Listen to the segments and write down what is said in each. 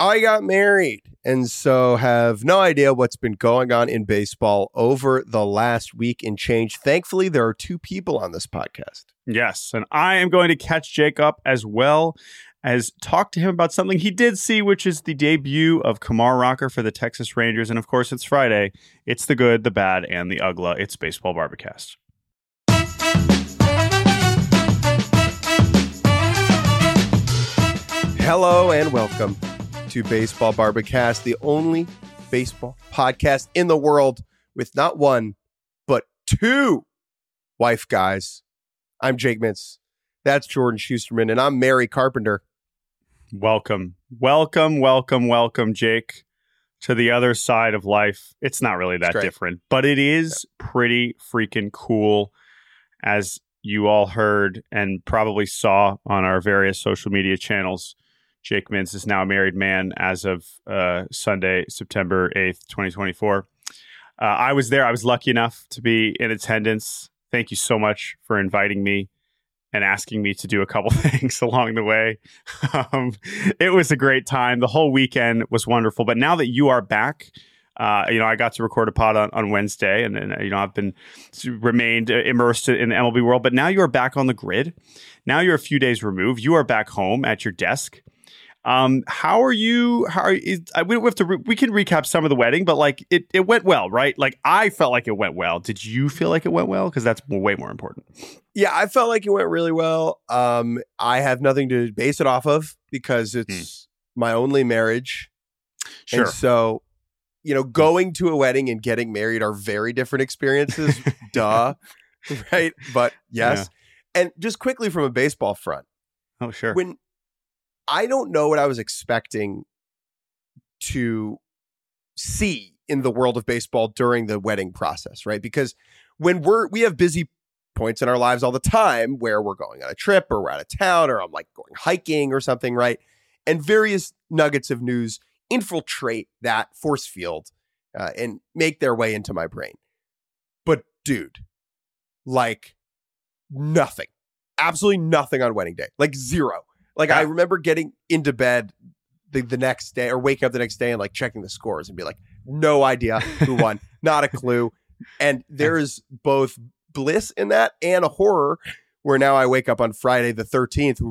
I got married and so have no idea what's been going on in baseball over the last week and change. Thankfully, there are two people on this podcast. Yes, and I am going to catch Jake up as well as talk to him about something he did see, which is the debut of Kumar Rocker for the Texas Rangers. And of course, it's Friday. It's the good, the bad, and the ugly. It's Baseball Barbacast. Hello and welcome to Baseball Barbacast, the only baseball podcast in the world with not one, but two wife guys. I'm Jake Mintz. That's Jordan Schusterman, and I'm Mary Carpenter. Welcome, Jake, to the other side of life. It's not really that different, but it is pretty freaking cool, as you all heard and probably saw on our various social media channels. Jake Mintz is now a married man as of Sunday, September 8th, 2024. I was there. I was lucky enough to be in attendance. Thank you so much for inviting me and asking me to do a couple things along the way. It was a great time. The whole weekend was wonderful. But now that you are back, I got to record a pod on Wednesday, and I've remained immersed in the MLB world. But now you are back on the grid. Now you're a few days removed. You are back home at your desk. How are you? We can recap some of the wedding, but like it went well, right? Like I felt like it went well. Did you feel like it went well? Because that's way more important. Yeah, I felt like it went really well. I have nothing to base it off of because it's my only marriage. Sure. And so, going to a wedding and getting married are very different experiences. Duh. Right. But yes. Yeah. And just quickly from a baseball front. Oh, sure. When I don't know what I was expecting to see in the world of baseball during the wedding process, right? Because when we have busy points in our lives all the time where we're going on a trip or we're out of town or I'm like going hiking or something, right? And various nuggets of news infiltrate that force field and make their way into my brain. But dude, like nothing, absolutely nothing on wedding day, like zero. Like I remember getting into bed the next day or waking up the next day and like checking the scores and be like, no idea who won, not a clue. And there is both bliss in that and a horror where now I wake up on Friday the 13th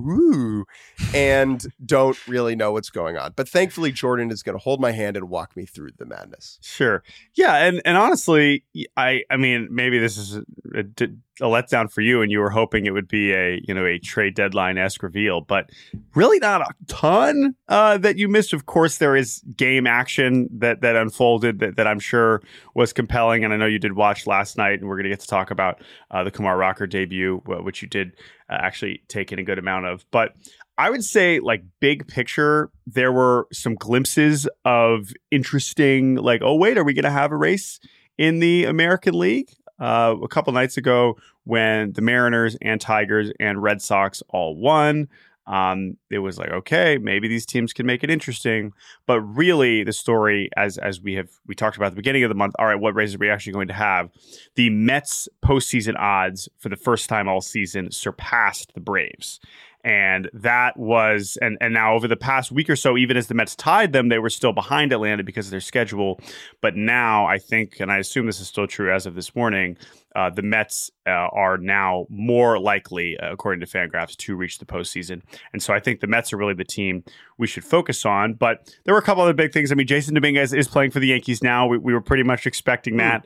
and don't really know what's going on. But thankfully, Jordan is going to hold my hand and walk me through the madness. Sure. Yeah. And honestly, I mean, maybe this is a letdown for you and you were hoping it would be a trade deadline-esque reveal, but really not a ton that you missed. Of course, there is game action that unfolded that I'm sure was compelling. And I know you did watch last night, and we're going to get to talk about the Kumar Rocker debut, which you did actually take in a good amount of. But I would say, like, big picture, there were some glimpses of interesting, like, oh, wait, are we going to have a race in the American League? A couple nights ago when the Mariners and Tigers and Red Sox all won, it was like, okay, maybe these teams can make it interesting. But really the story, as we talked about at the beginning of the month, all right, what races are we actually going to have? The Mets postseason odds for the first time all season surpassed the Braves. And that was, and now over the past week or so, even as the Mets tied them, they were still behind Atlanta because of their schedule. But now I think, and I assume this is still true as of this morning, the Mets are now more likely, according to Fangraphs, to reach the postseason. And so I think the Mets are really the team we should focus on. But there were a couple other big things. I mean, Jason Dominguez is playing for the Yankees now. We were pretty much expecting that.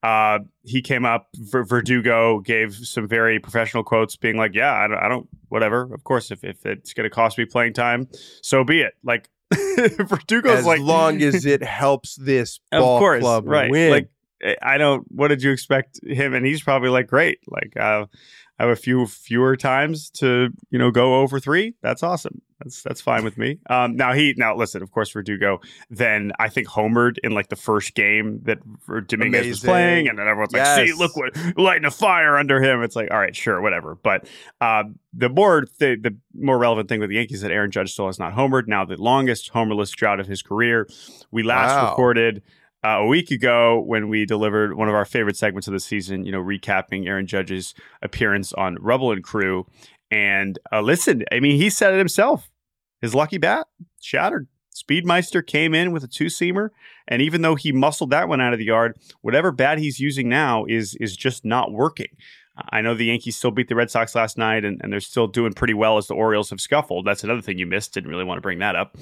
He came up, Verdugo gave some very professional quotes being like, yeah, I don't, whatever. Of course, if it's going to cost me playing time, so be it. Like, Verdugo's as like, long as it helps this ball club win. Like, what did you expect him? And he's probably like, great. Like, I have a fewer times to, go over 3. That's awesome. That's fine with me. Now listen, of course, Verdugo then I think homered in like the first game that Dominguez was playing, and then everyone's like, see, look what lighting a fire under him. It's like, all right, sure, whatever. But the more relevant thing with the Yankees is that Aaron Judge still has not homered. Now the longest homerless drought of his career. We last recorded a week ago when we delivered one of our favorite segments of the season, recapping Aaron Judge's appearance on Rubble and Crew. And listen, I mean, he said it himself. His lucky bat shattered. Speedmeister came in with a two-seamer, and even though he muscled that one out of the yard, whatever bat he's using now is just not working. I know the Yankees still beat the Red Sox last night, and they're still doing pretty well as the Orioles have scuffled. That's another thing you missed. Didn't really want to bring that up.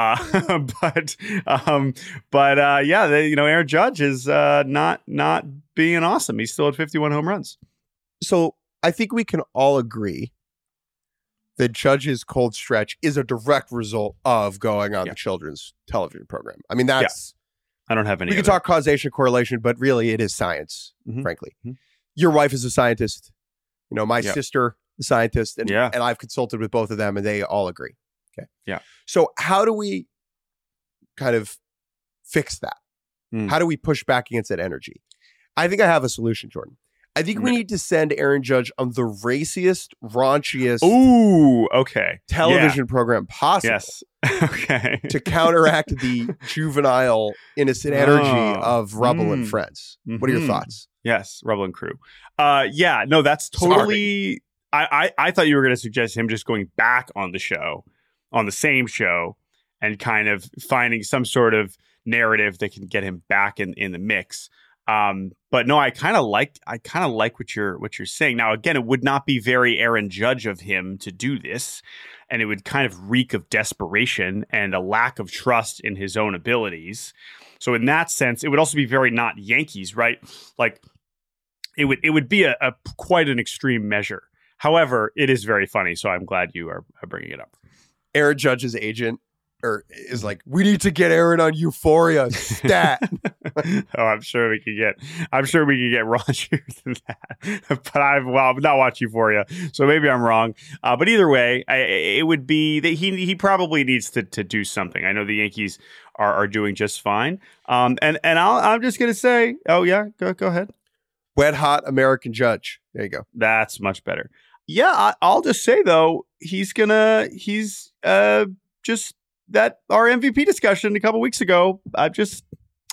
Aaron Judge is not being awesome. He's still at 51 home runs. So I think we can all agree that Judge's cold stretch is a direct result of going on the children's television program. I mean, that's... I don't have any... We can talk causation, correlation, but really it is science, frankly. Mm-hmm. Your wife is a scientist. You know, my sister, a scientist, and I've consulted with both of them, and they all agree. Okay. Yeah. So how do we kind of fix that? How do we push back against that energy? I think I have a solution, Jordan. I think we need to send Aaron Judge on the raciest, raunchiest television program possible. Yes. Okay. To counteract the juvenile, innocent energy of Rubble and Friends. What are your thoughts? Yes, Rubble and Crew. That's totally... I thought you were going to suggest him just going back on the show, on the same show, and kind of finding some sort of narrative that can get him back in the mix. But no, I kind of like what you're saying. Now, again, it would not be very Aaron Judge of him to do this, and it would kind of reek of desperation and a lack of trust in his own abilities. So in that sense, it would also be very not Yankees, right? Like it would be a quite an extreme measure. However, it is very funny, so I'm glad you are bringing it up. Aaron Judge's agent is like, we need to get Aaron on Euphoria stat. I'm sure we could get raunchier than that. But I've not watched Euphoria, so maybe I'm wrong. But either way, it would be that he probably needs to do something. I know the Yankees are doing just fine. I'm just gonna say, go ahead. Wet hot American Judge. There you go. That's much better. Yeah, I'll just say though, he's just that our MVP discussion a couple weeks ago. I'm just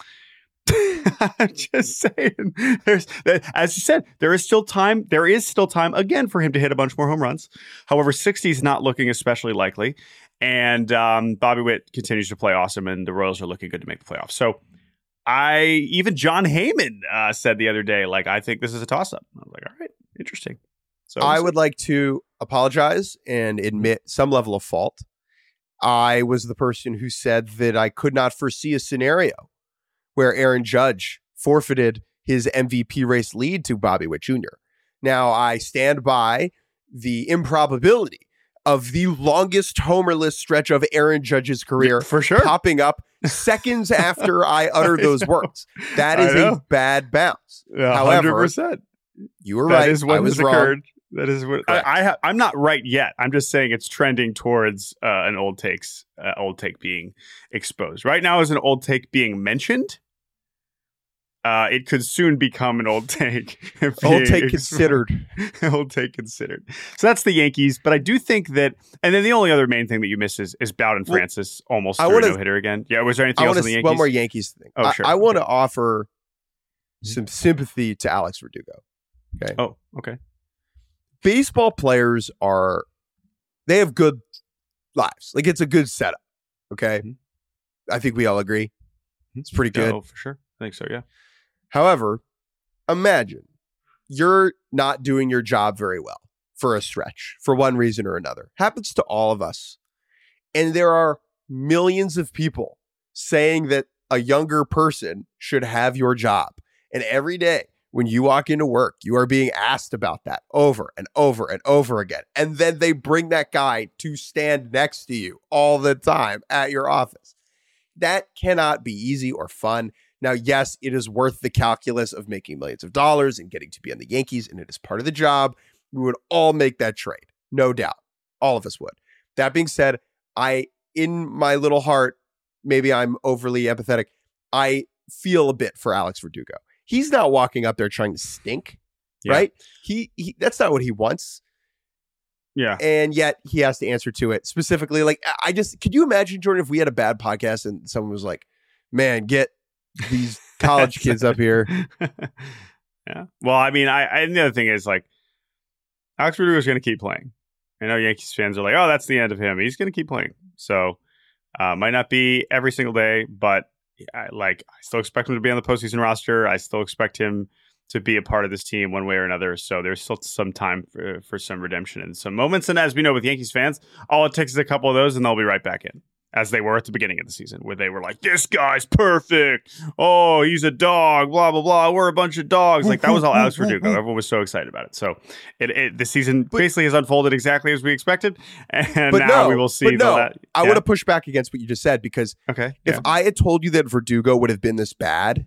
saying. As you said, there is still time. There is still time again for him to hit a bunch more home runs. However, 60 is not looking especially likely, and Bobby Witt continues to play awesome, and the Royals are looking good to make the playoffs. So, even John Heyman said the other day, like, I think this is a toss-up. I was like, all right, interesting. So I would like to apologize and admit some level of fault. I was the person who said that I could not foresee a scenario where Aaron Judge forfeited his MVP race lead to Bobby Witt Jr. Now, I stand by the improbability of the longest homerless stretch of Aaron Judge's career for sure popping up seconds after I utter those words. That is a bad bounce. Yeah, however, 100%. You were right. That is what I was has wrong. occurred. That is what I'm not right yet. I'm just saying it's trending towards an old take being exposed. Right now is an old take being mentioned. It could soon become an old take. Old take considered. Old take considered. So that's the Yankees. But I do think that, and then the only other main thing that you miss is Bowden Francis almost threw a no-hitter again. Yeah, was there anything else on the Yankees? One more Yankees thing. Oh, sure. I want to offer some sympathy to Alex Verdugo. Okay. Oh, okay. Baseball players they have good lives. Like, it's a good setup. Okay. I think we all agree. It's pretty good. Oh, for sure. I think so, yeah. However, imagine you're not doing your job very well for a stretch for one reason or another. Happens to all of us. And there are millions of people saying that a younger person should have your job. And every day when you walk into work, you are being asked about that over and over and over again. And then they bring that guy to stand next to you all the time at your office. That cannot be easy or fun. Now, yes, it is worth the calculus of making millions of dollars and getting to be on the Yankees, and it is part of the job. We would all make that trade, no doubt. All of us would. That being said, in my little heart, maybe I'm overly empathetic, I feel a bit for Alex Verdugo. He's not walking up there trying to stink, right? He that's not what he wants. Yeah. And yet he has to answer to it specifically. Like, could you imagine, Jordan, if we had a bad podcast and someone was like, man, get these college kids up here. Yeah. Well, I mean, and the other thing is, like, Alex Verdugo is going to keep playing. I know Yankees fans are like, oh, that's the end of him. He's going to keep playing. So Might not be every single day, but I still expect him to be on the postseason roster. I still expect him to be a part of this team one way or another. So there's still some time for some redemption and some moments. And as we know with Yankees fans, all it takes is a couple of those and they'll be right back in, as they were at the beginning of the season, where they were like, this guy's perfect. Oh, he's a dog, blah, blah, blah. We're a bunch of dogs. Like, that was all Alex Verdugo. Everyone was so excited about it. So the season basically has unfolded exactly as we expected. And now we will see. I want to push back against what you just said, because if I had told you that Verdugo would have been this bad,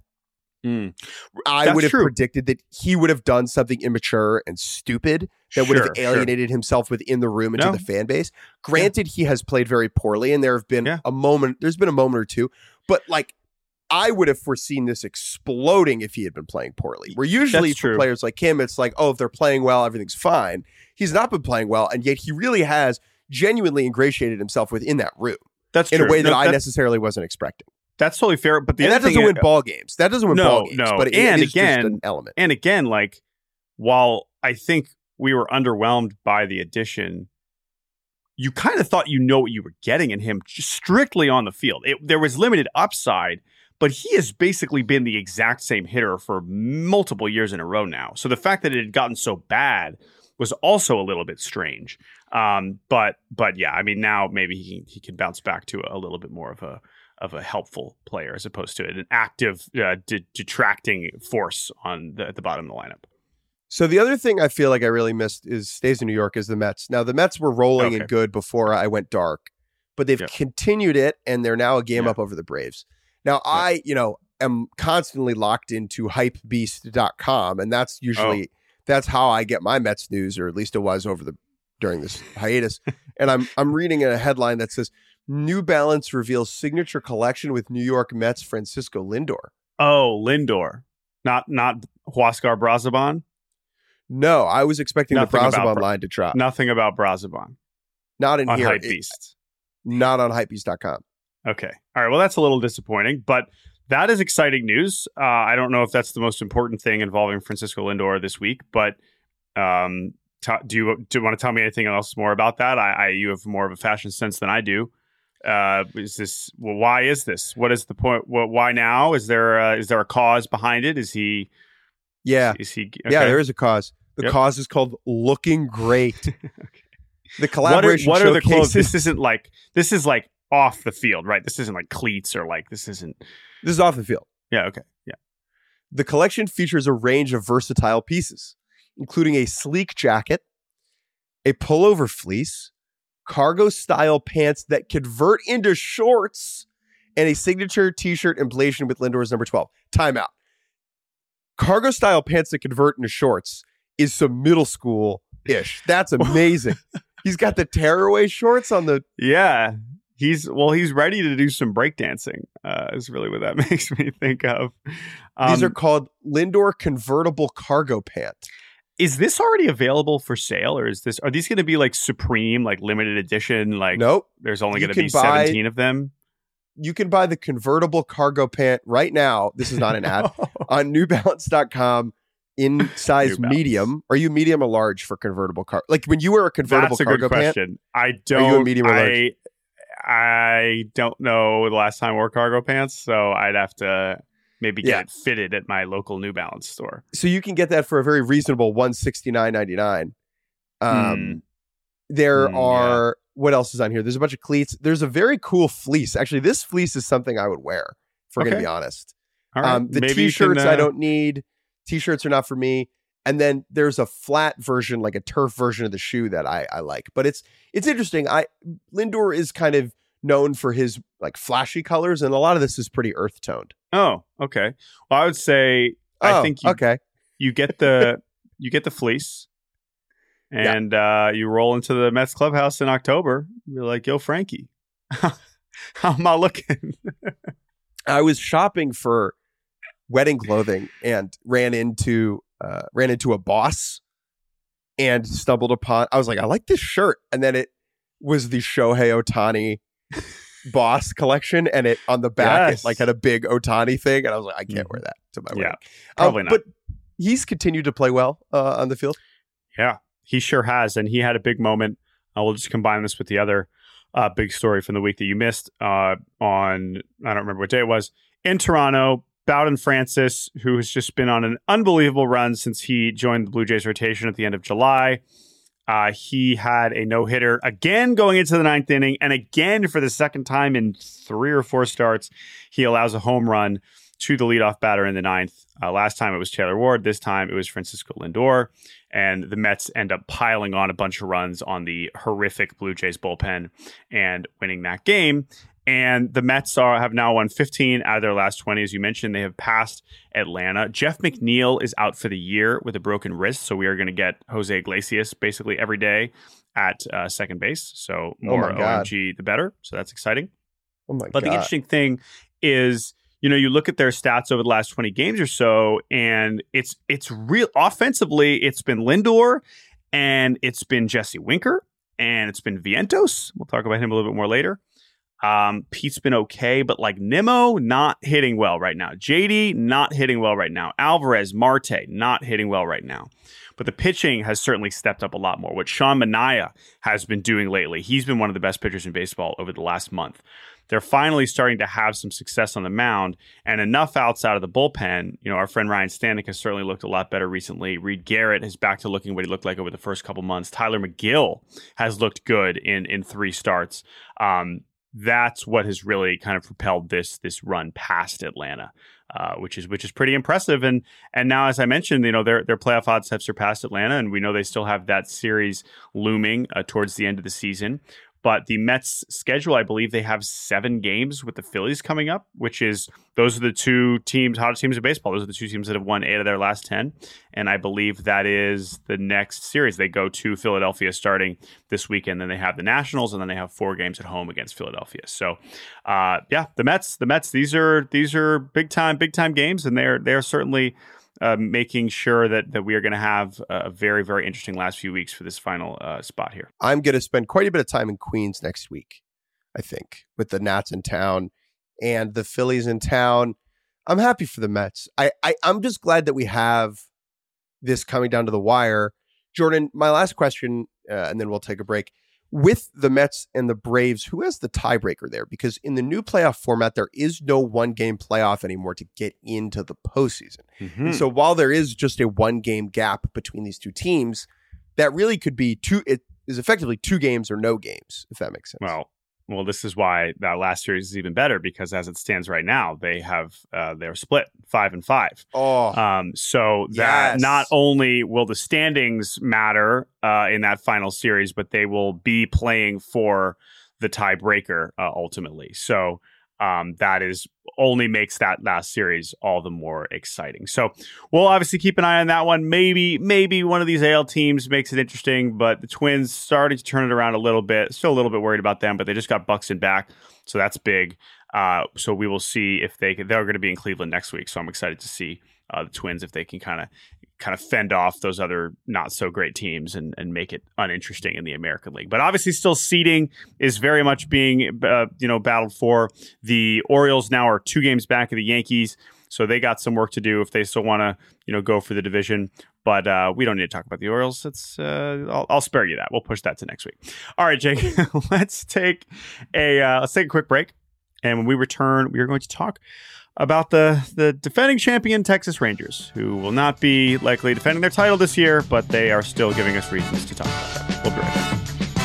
I would have predicted that he would have done something immature and stupid that would have alienated himself within the room into the fan base. Granted, he has played very poorly, and there's been a moment or two, but like, I would have foreseen this exploding if he had been playing poorly. Where usually for players like him, it's like, oh, if they're playing well, everything's fine. He's not been playing well, and yet he really has genuinely ingratiated himself within that room. That's in a way that I necessarily wasn't expecting. That's totally fair, but that doesn't win ball games. That doesn't win ball games. But it is just an element. And again, like, while I think we were underwhelmed by the addition, you kind of thought you know what you were getting in him just strictly on the field. There was limited upside, but he has basically been the exact same hitter for multiple years in a row now. So the fact that it had gotten so bad was also a little bit strange. But yeah, I mean, now maybe he can bounce back to a little bit more of a helpful player as opposed to an active detracting force on the bottom of the lineup. So the other thing I feel like I really missed stays in New York is the Mets. Now the Mets were rolling and good before I went dark, but they've continued it, and they're now a game up over the Braves. Now I, am constantly locked into hypebeast.com, and that's usually that's how I get my Mets news, or at least it was during this hiatus. And I'm reading a headline that says, New Balance reveals signature collection with New York Mets Francisco Lindor. Oh, Lindor. Not Huascar Brazoban? No, I was expecting the Brazoban line to drop. Nothing about Brazoban. Not in here. Hypebeast. Not on hypebeast.com. Okay. All right. Well, that's a little disappointing, but that is exciting news. I don't know if that's the most important thing involving Francisco Lindor this week, but do you want to tell me anything else more about that? You have more of a fashion sense than I do. Why is this? What is the point? Why now? Is there a cause behind it? Is he? Yeah. Is he? Okay. Yeah, there is a cause. The cause is called Looking Great. Okay. The collaboration. What are the clothes? This is like off the field, right? This isn't like cleats or like this isn't. This is off the field. Yeah. Okay. Yeah. The collection features a range of versatile pieces, including a sleek jacket, a pullover fleece, cargo-style pants that convert into shorts, and a signature T-shirt emblazoned with Lindor's number 12. Timeout. Cargo-style pants that convert into shorts is some middle school-ish. That's amazing. He's got the tearaway shorts on the... Yeah. He's ready to do some breakdancing, is really what that makes me think of. These are called Lindor convertible cargo pants. Is this already available for sale, or are these going to be like Supreme, like limited edition? Like, nope. There's only going to be 17 of them. You can buy the convertible cargo pant right now. This is not an ad on NewBalance.com in size medium. Are you medium or large for convertible cargo? Like when you wear a convertible cargo pant? That's a good question. I don't. Are you a medium or large? I don't know the last time I wore cargo pants, so I'd have to maybe get it fitted at my local New Balance store. So you can get that for a very reasonable $169.99. There are what else is on here? There's a bunch of cleats. There's a very cool fleece. Actually, this fleece is something I would wear, if we're going to be honest. All right. The T-shirts I don't need. T-shirts are not for me. And then there's a flat version, like a turf version of the shoe that I like. But it's interesting. Lindor is kind of known for his like flashy colors, and a lot of this is pretty earth toned. Oh, okay. Well, I would say I think you get the fleece, and you roll into the Mets clubhouse in October. You're like, yo, Frankie, how am I looking? I was shopping for wedding clothing and ran into a boss and stumbled upon. I was like, I like this shirt, and then it was the Shohei Ohtani boss collection, and it on the back it like had a big Ohtani thing, and I was like, I can't wear that to my wedding. Probably not. But he's continued to play well on the field. Yeah, he sure has, and he had a big moment. We'll just combine this with the other big story from the week that you missed on, I don't remember what day it was, in Toronto. Bowden Francis, who has just been on an unbelievable run since he joined the Blue Jays rotation at the end of July. He had a no-hitter again going into the ninth inning, and again for the second time in 3 or 4 starts, he allows a home run to the leadoff batter in the ninth. Last time it was Taylor Ward. This time it was Francisco Lindor. And the Mets end up piling on a bunch of runs on the horrific Blue Jays bullpen and winning that game. And the Mets have now won 15 out of their last 20. As you mentioned, they have passed Atlanta. Jeff McNeil is out for the year with a broken wrist. So we are going to get Jose Iglesias basically every day at second base. So more OMG, the better. So that's exciting. But the interesting thing is, you look at their stats over the last 20 games or so, and it's real offensively. It's been Lindor, and it's been Jesse Winker, and it's been Vientos. We'll talk about him a little bit more later. Pete's been okay, but like Nimmo, not hitting well right now. JD, not hitting well right now. Alvarez, Marte, not hitting well right now. But the pitching has certainly stepped up a lot more. What Sean Manaea has been doing lately, he's been one of the best pitchers in baseball over the last month. They're finally starting to have some success on the mound and enough outs out of the bullpen. Our friend Ryan Stanek has certainly looked a lot better recently. Reed Garrett is back to looking what he looked like over the first couple months. Tyler McGill has looked good in 3 starts. That's what has really kind of propelled this run past Atlanta, which is pretty impressive. And now, as I mentioned, their playoff odds have surpassed Atlanta, and we know they still have that series looming towards the end of the season. But the Mets schedule, I believe they have 7 games with the Phillies coming up, those are the 2 hottest teams in baseball. Those are the 2 teams that have won 8 of their last 10. And I believe that is the next series. They go to Philadelphia starting this weekend. Then they have the Nationals, and then they have 4 games at home against Philadelphia. So, the Mets, these are big time games, and they're certainly making sure that we are going to have a very, very interesting last few weeks for this final spot here. I'm going to spend quite a bit of time in Queens next week, I think, with the Nats in town and the Phillies in town. I'm happy for the Mets. I'm just glad that we have this coming down to the wire. Jordan, my last question, and then we'll take a break. With the Mets and the Braves, who has the tiebreaker there? Because in the new playoff format, there is no 1-game playoff anymore to get into the postseason. Mm-hmm. And so while there is just a 1-game gap between these 2 teams, that really could be it is effectively 2 games or no games, if that makes sense. Well, this is why that last series is even better, because as it stands right now, they're split 5-5. So that not only will the standings matter in that final series, but they will be playing for the tiebreaker ultimately. So that only makes that last series all the more exciting. So we'll obviously keep an eye on that one. Maybe one of these AL teams makes it interesting, but the Twins starting to turn it around a little bit. Still a little bit worried about them, but they just got Buxton back, so that's big. So we will see if they're going to be in Cleveland next week. So I'm excited to see the Twins if they can kind of fend off those other not so great teams and make it uninteresting in the American League. But obviously still seeding is very much being battled for. The Orioles now are 2 games back of the Yankees, so they got some work to do if they still want to go for the division. But we don't need to talk about the Orioles. I'll spare you that. We'll push that to next week. All right, Jake, let's take a quick break. And when we return, we are going to talk about the defending champion Texas Rangers, who will not be likely defending their title this year, but they are still giving us reasons to talk about that. We'll be right back.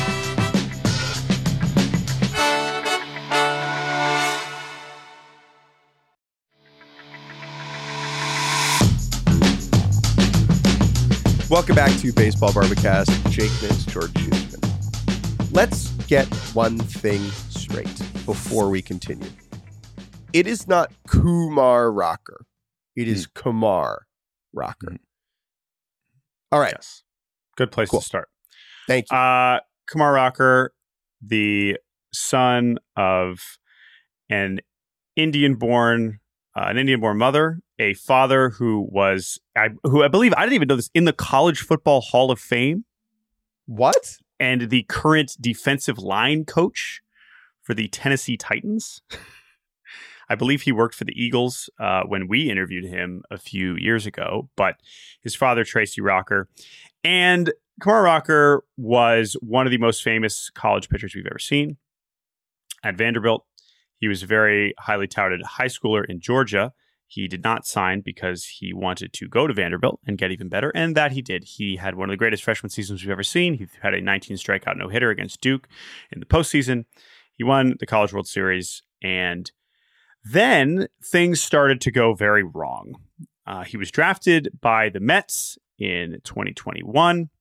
Welcome back to Baseball Barbacast. Jake Mintz, George Schutzman. Let's get one thing straight before we continue. It is not Kumar Rocker. It is Kumar Rocker. All right. Yes. Good place to start. Thank you. Kumar Rocker, the son of an Indian-born mother, a father who I believe, I didn't even know this, in the College Football Hall of Fame. What? And the current defensive line coach for the Tennessee Titans. I believe he worked for the Eagles when we interviewed him a few years ago, but his father, Tracy Rocker. And Kumar Rocker was one of the most famous college pitchers we've ever seen. at Vanderbilt. He was a very highly touted high schooler in Georgia. He did not sign because he wanted to go to Vanderbilt and get even better, and that he did. He had one of the greatest freshman seasons we've ever seen. He had a 19 strikeout no-hitter against Duke in the postseason. He won the College World Series, and then things started to go very wrong. He was drafted by the Mets in 2021.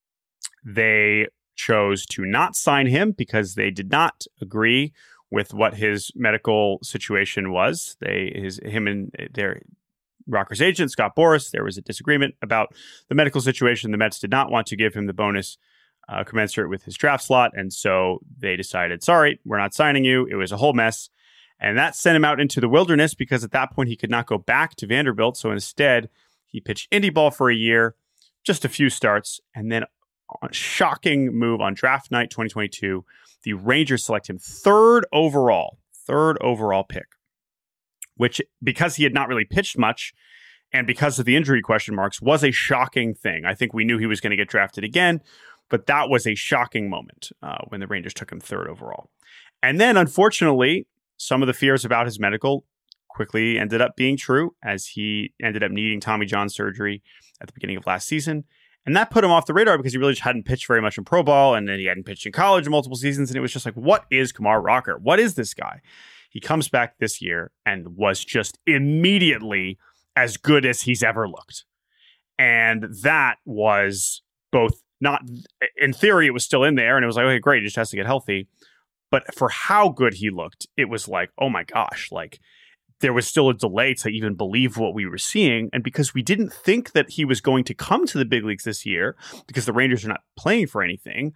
They chose to not sign him because they did not agree with what his medical situation was. Him and their Rocker's agent, Scott Boras, there was a disagreement about the medical situation. The Mets did not want to give him the bonus commensurate with his draft slot, and so they decided, sorry, we're not signing you. It was a whole mess, and that sent him out into the wilderness because at that point he could not go back to Vanderbilt, so instead he pitched indie ball for a year, just a few starts, and then a shocking move on draft night 2022, the Rangers select him third overall pick, which, because he had not really pitched much and because of the injury question marks, was a shocking thing. I think we knew he was going to get drafted again, but that was a shocking moment when the Rangers took him third overall. And then, unfortunately, some of the fears about his medical quickly ended up being true, as he ended up needing Tommy John surgery at the beginning of last season. And that put him off the radar because he really just hadn't pitched very much in pro ball, and then he hadn't pitched in college in multiple seasons. And it was just like, what is Kumar Rocker? What is this guy? He comes back this year and was just immediately as good as he's ever looked. And that was both not, in theory, it was still in there. And it was like, okay, great. He just has to get healthy. But for how good he looked, it was like, oh my gosh, like, there was still a delay to even believe what we were seeing. And because we didn't think that he was going to come to the big leagues this year, because the Rangers are not playing for anything,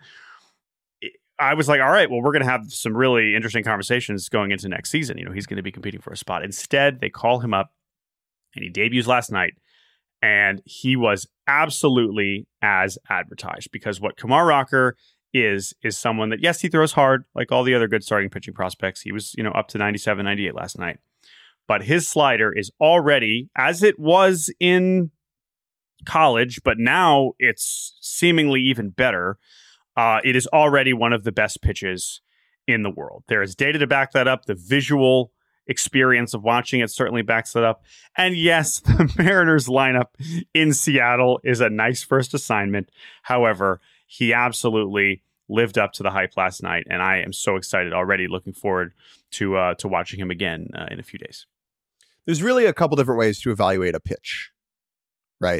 I was like, all right, well, we're going to have some really interesting conversations going into next season. You know, he's going to be competing for a spot. Instead, they call him up and he debuts last night. And he was absolutely as advertised, because what Kumar Rocker is someone that, yes, he throws hard like all the other good starting pitching prospects. He was, up to 97, 98 last night. But his slider is already, as it was in college, but now it's seemingly even better. It is already one of the best pitches in the world. There is data to back that up. The visual experience of watching it certainly backs that up. And yes, the Mariners lineup in Seattle is a nice first assignment. However, he absolutely lived up to the hype last night, and I am so excited already, looking forward to watching him again in a few days. There's really a couple different ways to evaluate a pitch, right?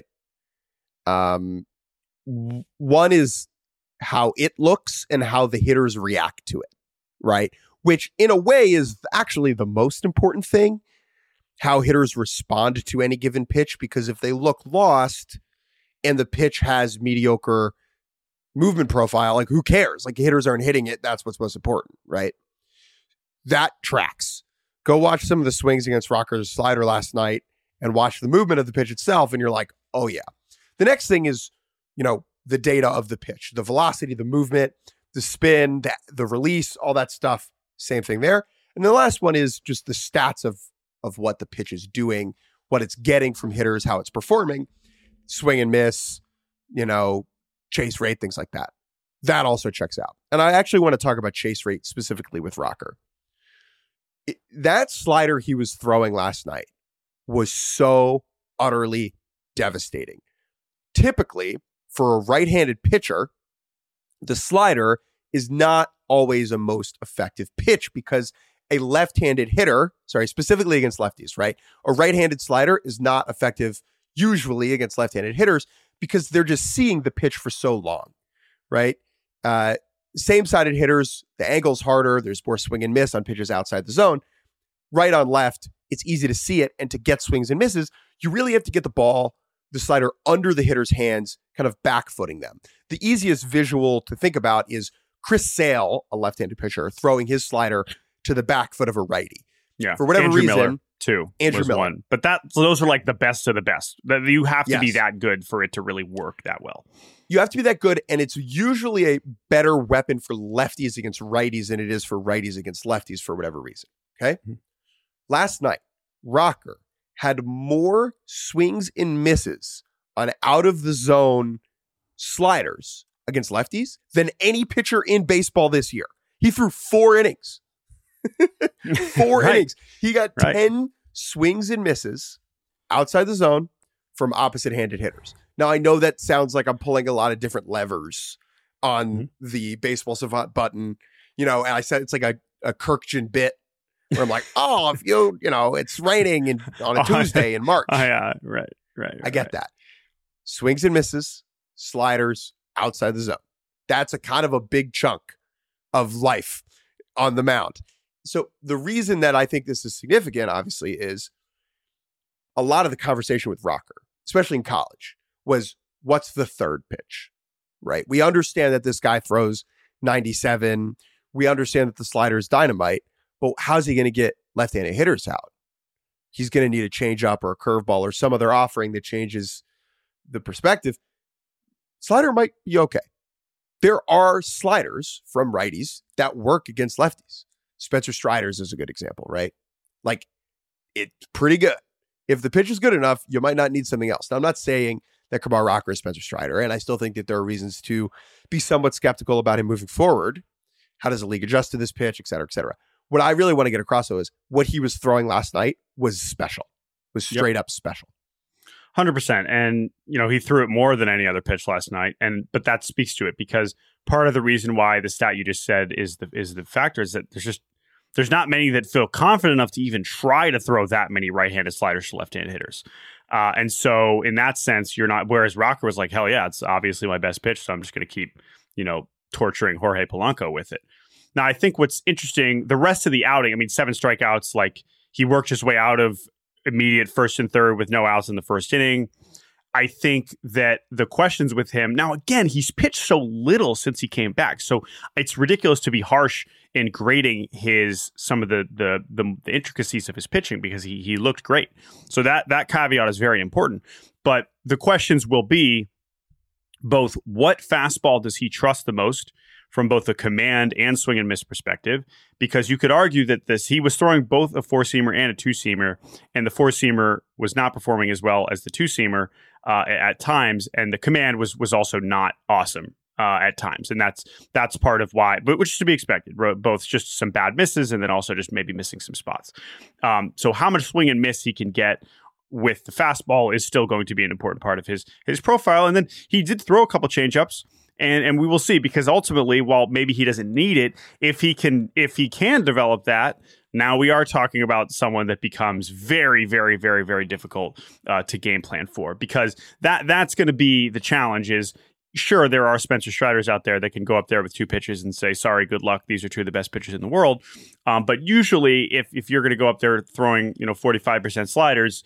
One is how it looks and how the hitters react to it, right? Which in a way is actually the most important thing, how hitters respond to any given pitch, because if they look lost and the pitch has mediocre movement profile, like, who cares? Like, hitters aren't hitting it. That's what's most important, right? That tracks. Go watch some of the swings against Rocker's slider last night and watch the movement of the pitch itself, and you're like, oh yeah. The next thing is, the data of the pitch, the velocity, the movement, the spin, the release, all that stuff. Same thing there. And the last one is just the stats of what the pitch is doing, what it's getting from hitters, how it's performing, swing and miss, chase rate, things like that. That also checks out. And I actually want to talk about chase rate specifically with Rocker. That slider he was throwing last night was so utterly devastating. Typically, for a right-handed pitcher, the slider is not always a most effective pitch, because a left-handed hitter, specifically against lefties, right? A right-handed slider is not effective usually against left-handed hitters because they're just seeing the pitch for so long, right? Same-sided hitters, the angle's harder. There's more swing and miss on pitches outside the zone. Right on left, it's easy to see it. And to get swings and misses, you really have to get the slider under the hitter's hands, kind of back-footing them. The easiest visual to think about is Chris Sale, a left-handed pitcher, throwing his slider to the back foot of a righty. Yeah. For whatever Andrew reason. Miller, too. Andrew Miller. One. But those are like the best of the best. You have to be Yes. that good for it to really work that well. You have to be that good, and it's usually a better weapon for lefties against righties than it is for righties against lefties for whatever reason. Okay? Mm-hmm. Last night, Rocker had more swings and misses on out-of-the-zone sliders against lefties than any pitcher in baseball this year. He threw 4 innings. 4 Right. innings. He got Right. 10 swings and misses outside the zone from opposite-handed hitters. Now, I know that sounds like I'm pulling a lot of different levers on the Baseball Savant button, and I said it's like a Kirkjian bit where I'm like, oh, if it's raining on a Tuesday in March. Right. I get that. Swings and misses, sliders outside the zone. That's a kind of a big chunk of life on the mound. So the reason that I think this is significant, obviously, is a lot of the conversation with Rocker, especially in college, was what's the third pitch, right? We understand that this guy throws 97. We understand that the slider is dynamite, but how's he going to get left-handed hitters out? He's going to need a changeup or a curveball or some other offering that changes the perspective. Slider might be okay. There are sliders from righties that work against lefties. Spencer Strider's is a good example, right? Like, it's pretty good. If the pitch is good enough, you might not need something else. Now, I'm not saying that Kumar Rocker is Spencer Strider, and I still think that there are reasons to be somewhat skeptical about him moving forward. How does the league adjust to this pitch, et cetera, et cetera? What I really want to get across, though, is what he was throwing last night was special, was straight up special. 100%. And, he threw it more than any other pitch last night. But that speaks to it, because part of the reason why the stat you just said is the factor is that there's not many that feel confident enough to even try to throw that many right-handed sliders to left-handed hitters. And so in that sense, you're not, whereas Rocker was like, hell yeah, it's obviously my best pitch. So I'm just going to keep, torturing Jorge Polanco with it. Now, I think what's interesting, the rest of the outing, 7 strikeouts, like he worked his way out of immediate first and third with no outs in the first inning. I think that the questions with him, now again, he's pitched so little since he came back. So it's ridiculous to be harsh in grading some of the intricacies of his pitching, because he looked great. So that caveat is very important. But the questions will be both what fastball does he trust the most from both a command and swing and miss perspective, because you could argue that he was throwing both a 4-seamer and a 2-seamer, and the 4-seamer was not performing as well as the 2-seamer at times, and the command was also not awesome at times, and that's part of why, but which is to be expected, both just some bad misses and then also just maybe missing some spots. So how much swing and miss he can get with the fastball is still going to be an important part of his profile. And then he did throw a couple changeups. And we will see, because ultimately, while maybe he doesn't need it, if he can develop that, now we are talking about someone that becomes very, very, very, very difficult to game plan for, because that's going to be the challenge. Is sure, there are Spencer Striders out there that can go up there with 2 pitches and say, sorry, good luck, these are 2 of the best pitchers in the world. But usually, if you're going to go up there throwing 45% sliders,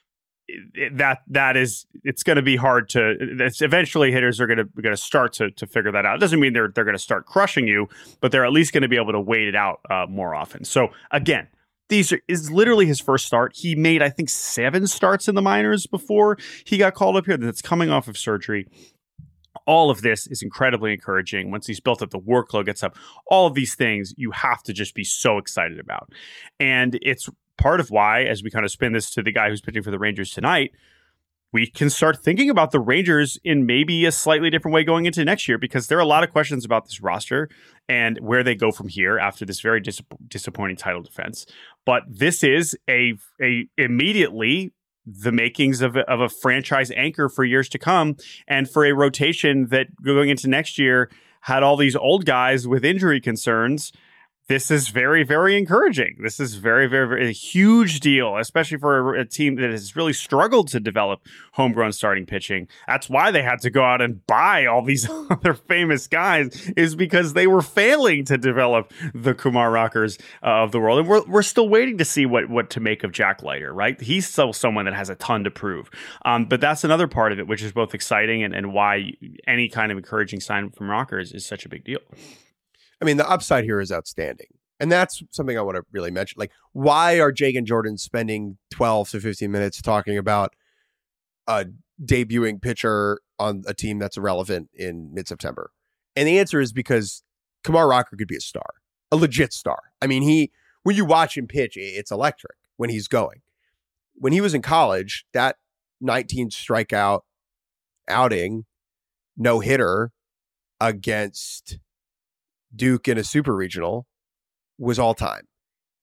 it's going to be hard to. Eventually, hitters are going to start to figure that out. It doesn't mean they're going to start crushing you, but they're at least going to be able to wait it out more often. So again, is literally his first start. He made, I think, 7 starts in the minors before he got called up here. That's coming off of surgery. All of this is incredibly encouraging. Once he's built up, the workload gets up. All of these things you have to just be so excited about, and it's part of why, as we kind of spin this to the guy who's pitching for the Rangers tonight, we can start thinking about the Rangers in maybe a slightly different way going into next year, because there are a lot of questions about this roster and where they go from here after this very disappointing title defense. But this is a immediately the makings of a franchise anchor for years to come, and for a rotation that going into next year had all these old guys with injury concerns. This is very, very encouraging. This is very, very, very a huge deal, especially for a team that has really struggled to develop homegrown starting pitching. That's why they had to go out and buy all these other famous guys, is because they were failing to develop the Kumar Rockers of the world. And we're still waiting to see what to make of Jack Leiter, right? He's still someone that has a ton to prove. But that's another part of it, which is both exciting and why any kind of encouraging sign from Rockers is such a big deal. The upside here is outstanding. And that's something I want to really mention. Like, why are Jake and Jordan spending 12 to 15 minutes talking about a debuting pitcher on a team that's irrelevant in mid-September? And the answer is because Kumar Rocker could be a star, a legit star. When you watch him pitch, it's electric when he's going. When he was in college, that 19 strikeout outing, no hitter against Duke in a super regional was all time.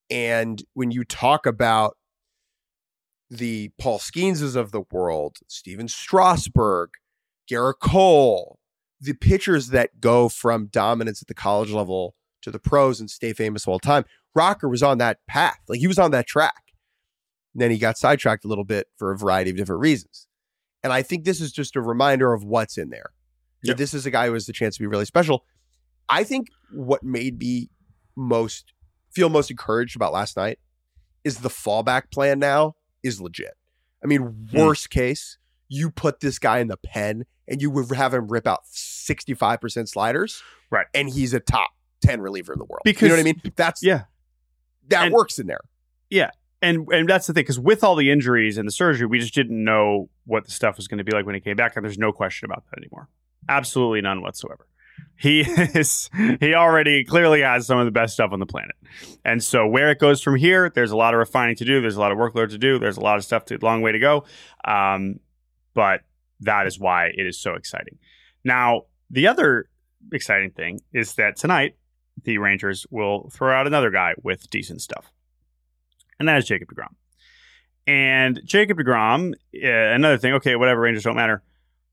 And when you talk about the Paul Skeenses of the world, Steven Strasburg, Garrett Cole, the pitchers that go from dominance at the college level to the pros and stay famous all the time, Rocker was on that path. Like, he was on that track. And then he got sidetracked a little bit for a variety of different reasons. And I think this is just a reminder of what's in there. Yep. This is a guy who has the chance to be really special. I think what made me feel most encouraged about last night is the fallback plan now is legit. I mean, worst case, you put this guy in the pen and you would have him rip out 65% sliders. Right. And he's a top 10 reliever in the world. Because, you know what I mean? That works in there. Yeah. And that's the thing, because with all the injuries and the surgery, we just didn't know what the stuff was going to be like when he came back. And there's no question about that anymore. Absolutely none whatsoever. He already clearly has some of the best stuff on the planet. And so where it goes from here, there's a lot of refining to do. There's a lot of workload to do. There's a lot of stuff long way to go. But that is why it is so exciting. Now, the other exciting thing is that tonight, the Rangers will throw out another guy with decent stuff. And that is Jacob deGrom. And Jacob deGrom, another thing, okay, whatever, Rangers don't matter.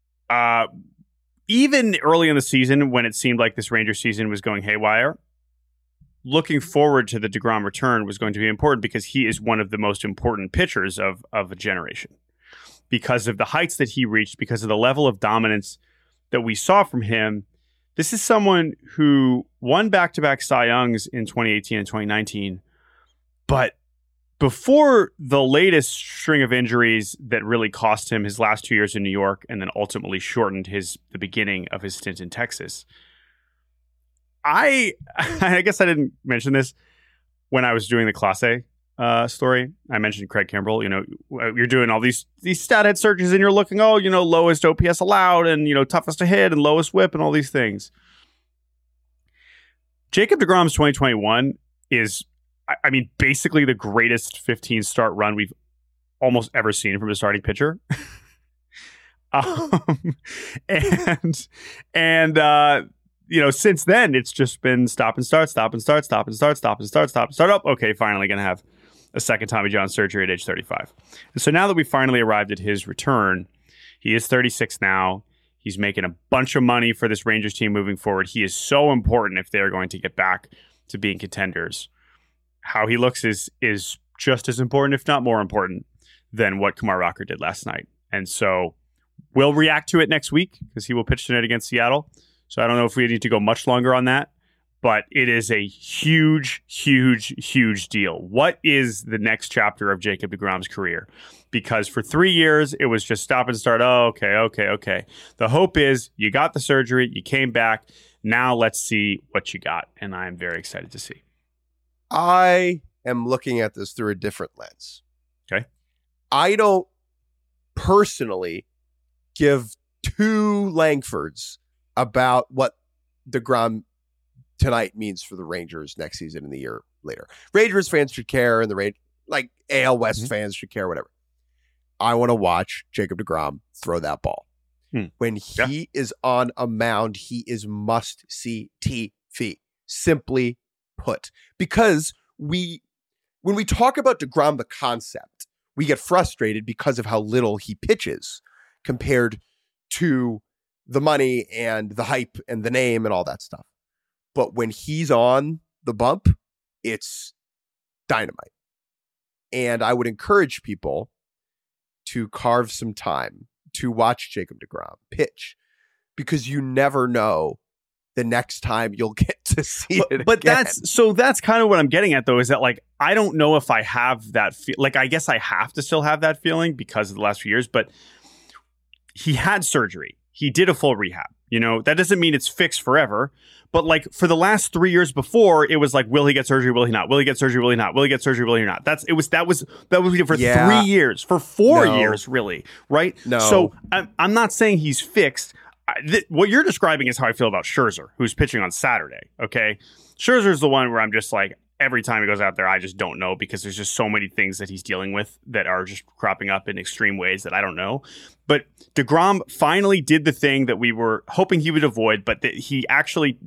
Even early in the season, when it seemed like this Rangers season was going haywire, looking forward to the deGrom return was going to be important because he is one of the most important pitchers of a generation. Because of the heights that he reached, because of the level of dominance that we saw from him. This is someone who won back-to-back Cy Youngs in 2018 and 2019, but before the latest string of injuries that really cost him his last 2 years in New York and then ultimately shortened the beginning of his stint in Texas, I guess I didn't mention this when I was doing the Clase story. I mentioned Craig Kimbrell. You know, you're doing all these stat head searches and you're looking, lowest OPS allowed and, toughest to hit and lowest whip and all these things. Jacob deGrom's 2021 is, I mean, basically the greatest 15-start run we've almost ever seen from a starting pitcher. Since then, it's just been stop and start. Oh, okay, finally going to have a second Tommy John surgery at age 35. And so now that we finally arrived at his return, he is 36 now. He's making a bunch of money for this Rangers team moving forward. He is so important if they're going to get back to being contenders. How he looks is just as important, if not more important, than what Kumar Rocker did last night. And so we'll react to it next week because he will pitch tonight against Seattle. So I don't know if we need to go much longer on that, but it is a huge, huge, huge deal. What is the next chapter of Jacob deGrom's career? Because for 3 years, it was just stop and start. Oh, okay. The hope is you got the surgery, you came back. Now let's see what you got. And I'm very excited to see. I am looking at this through a different lens. Okay. I don't personally give two Langfords about what deGrom tonight means for the Rangers next season and the year later. Rangers fans should care, and the AL West fans should care, whatever. I want to watch Jacob deGrom throw that ball. When he is on a mound, he is must-see TV. Simply put. Because when we talk about deGrom, the concept, we get frustrated because of how little he pitches compared to the money and the hype and the name and all that stuff. But when he's on the bump, it's dynamite. And I would encourage people to carve some time to watch Jacob deGrom pitch, because you never know the next time you'll get to see it. But again. that's kind of what I'm getting at, though, is that, like, I don't know if I have that I guess I have to still have that feeling because of the last few years, but he had surgery. He did a full rehab. That doesn't mean it's fixed forever. But, like, for the last 3 years before, it was like, will he get surgery? Will he not? Will he get surgery? Will he not? Will he get surgery? Will he not? That was for 3 years, for 4 years, really, right? No. So I'm not saying he's fixed. What you're describing is how I feel about Scherzer, who's pitching on Saturday. Okay, Scherzer's the one where I'm just like, every time he goes out there, I just don't know, because there's just so many things that he's dealing with that are just cropping up in extreme ways that I don't know. But deGrom finally did the thing that we were hoping he would avoid, but that he actually did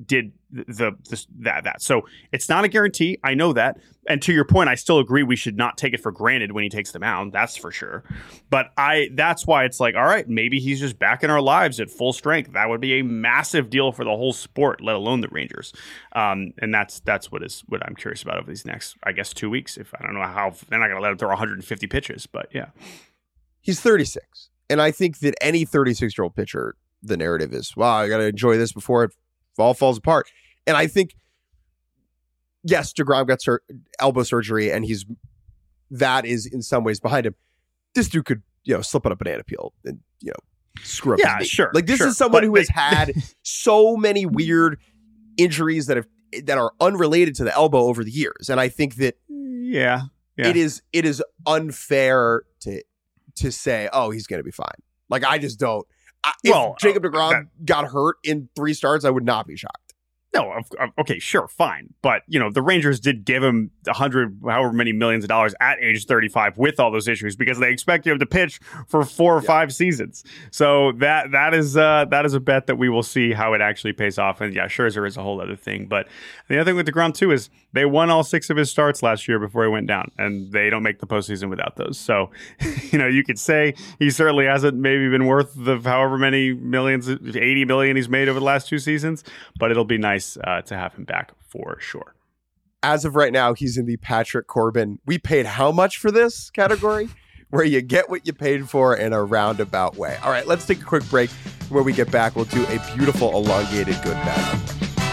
that. So it's not a guarantee. I know that. And to your point, I still agree we should not take it for granted when he takes the mound. That's for sure. But that's why it's like, all right, maybe he's just back in our lives at full strength. That would be a massive deal for the whole sport, let alone the Rangers. And that's what I'm curious about over these next, I guess, 2 weeks. If I don't know how they're not going to let him throw 150 pitches, but yeah. He's 36. And I think that any 36-year-old pitcher, the narrative is, wow, I got to enjoy this before it all falls apart. And I think, yes, DeGrom got elbow surgery, and that is in some ways behind him. This dude could, slip on a banana peel and, screw up. Yeah, his knee. sure. Like, this is someone who has had so many weird injuries that are unrelated to the elbow over the years. And I think that it is unfair to say, oh, he's going to be fine. Like, I just don't. If Jacob DeGrom got hurt in 3 starts, I would not be shocked. No, okay, sure, fine. But, the Rangers did give him however many millions of dollars at age 35 with all those issues because they expect him to pitch for 4 or 5 seasons. So that is a bet that we will see how it actually pays off. And yeah, Scherzer is a whole other thing. But the other thing with DeGrom, too, is they won all 6 of his starts last year before he went down, and they don't make the postseason without those. So, you could say he certainly hasn't maybe been worth the however many millions, 80 million he's made over the last 2 seasons, but it'll be nice to have him back for sure. As of right now, he's in the Patrick Corbin, we paid how much for this category, where you get what you paid for in a roundabout way. All right, let's take a quick break. When we get back, we'll do a beautiful elongated good bad.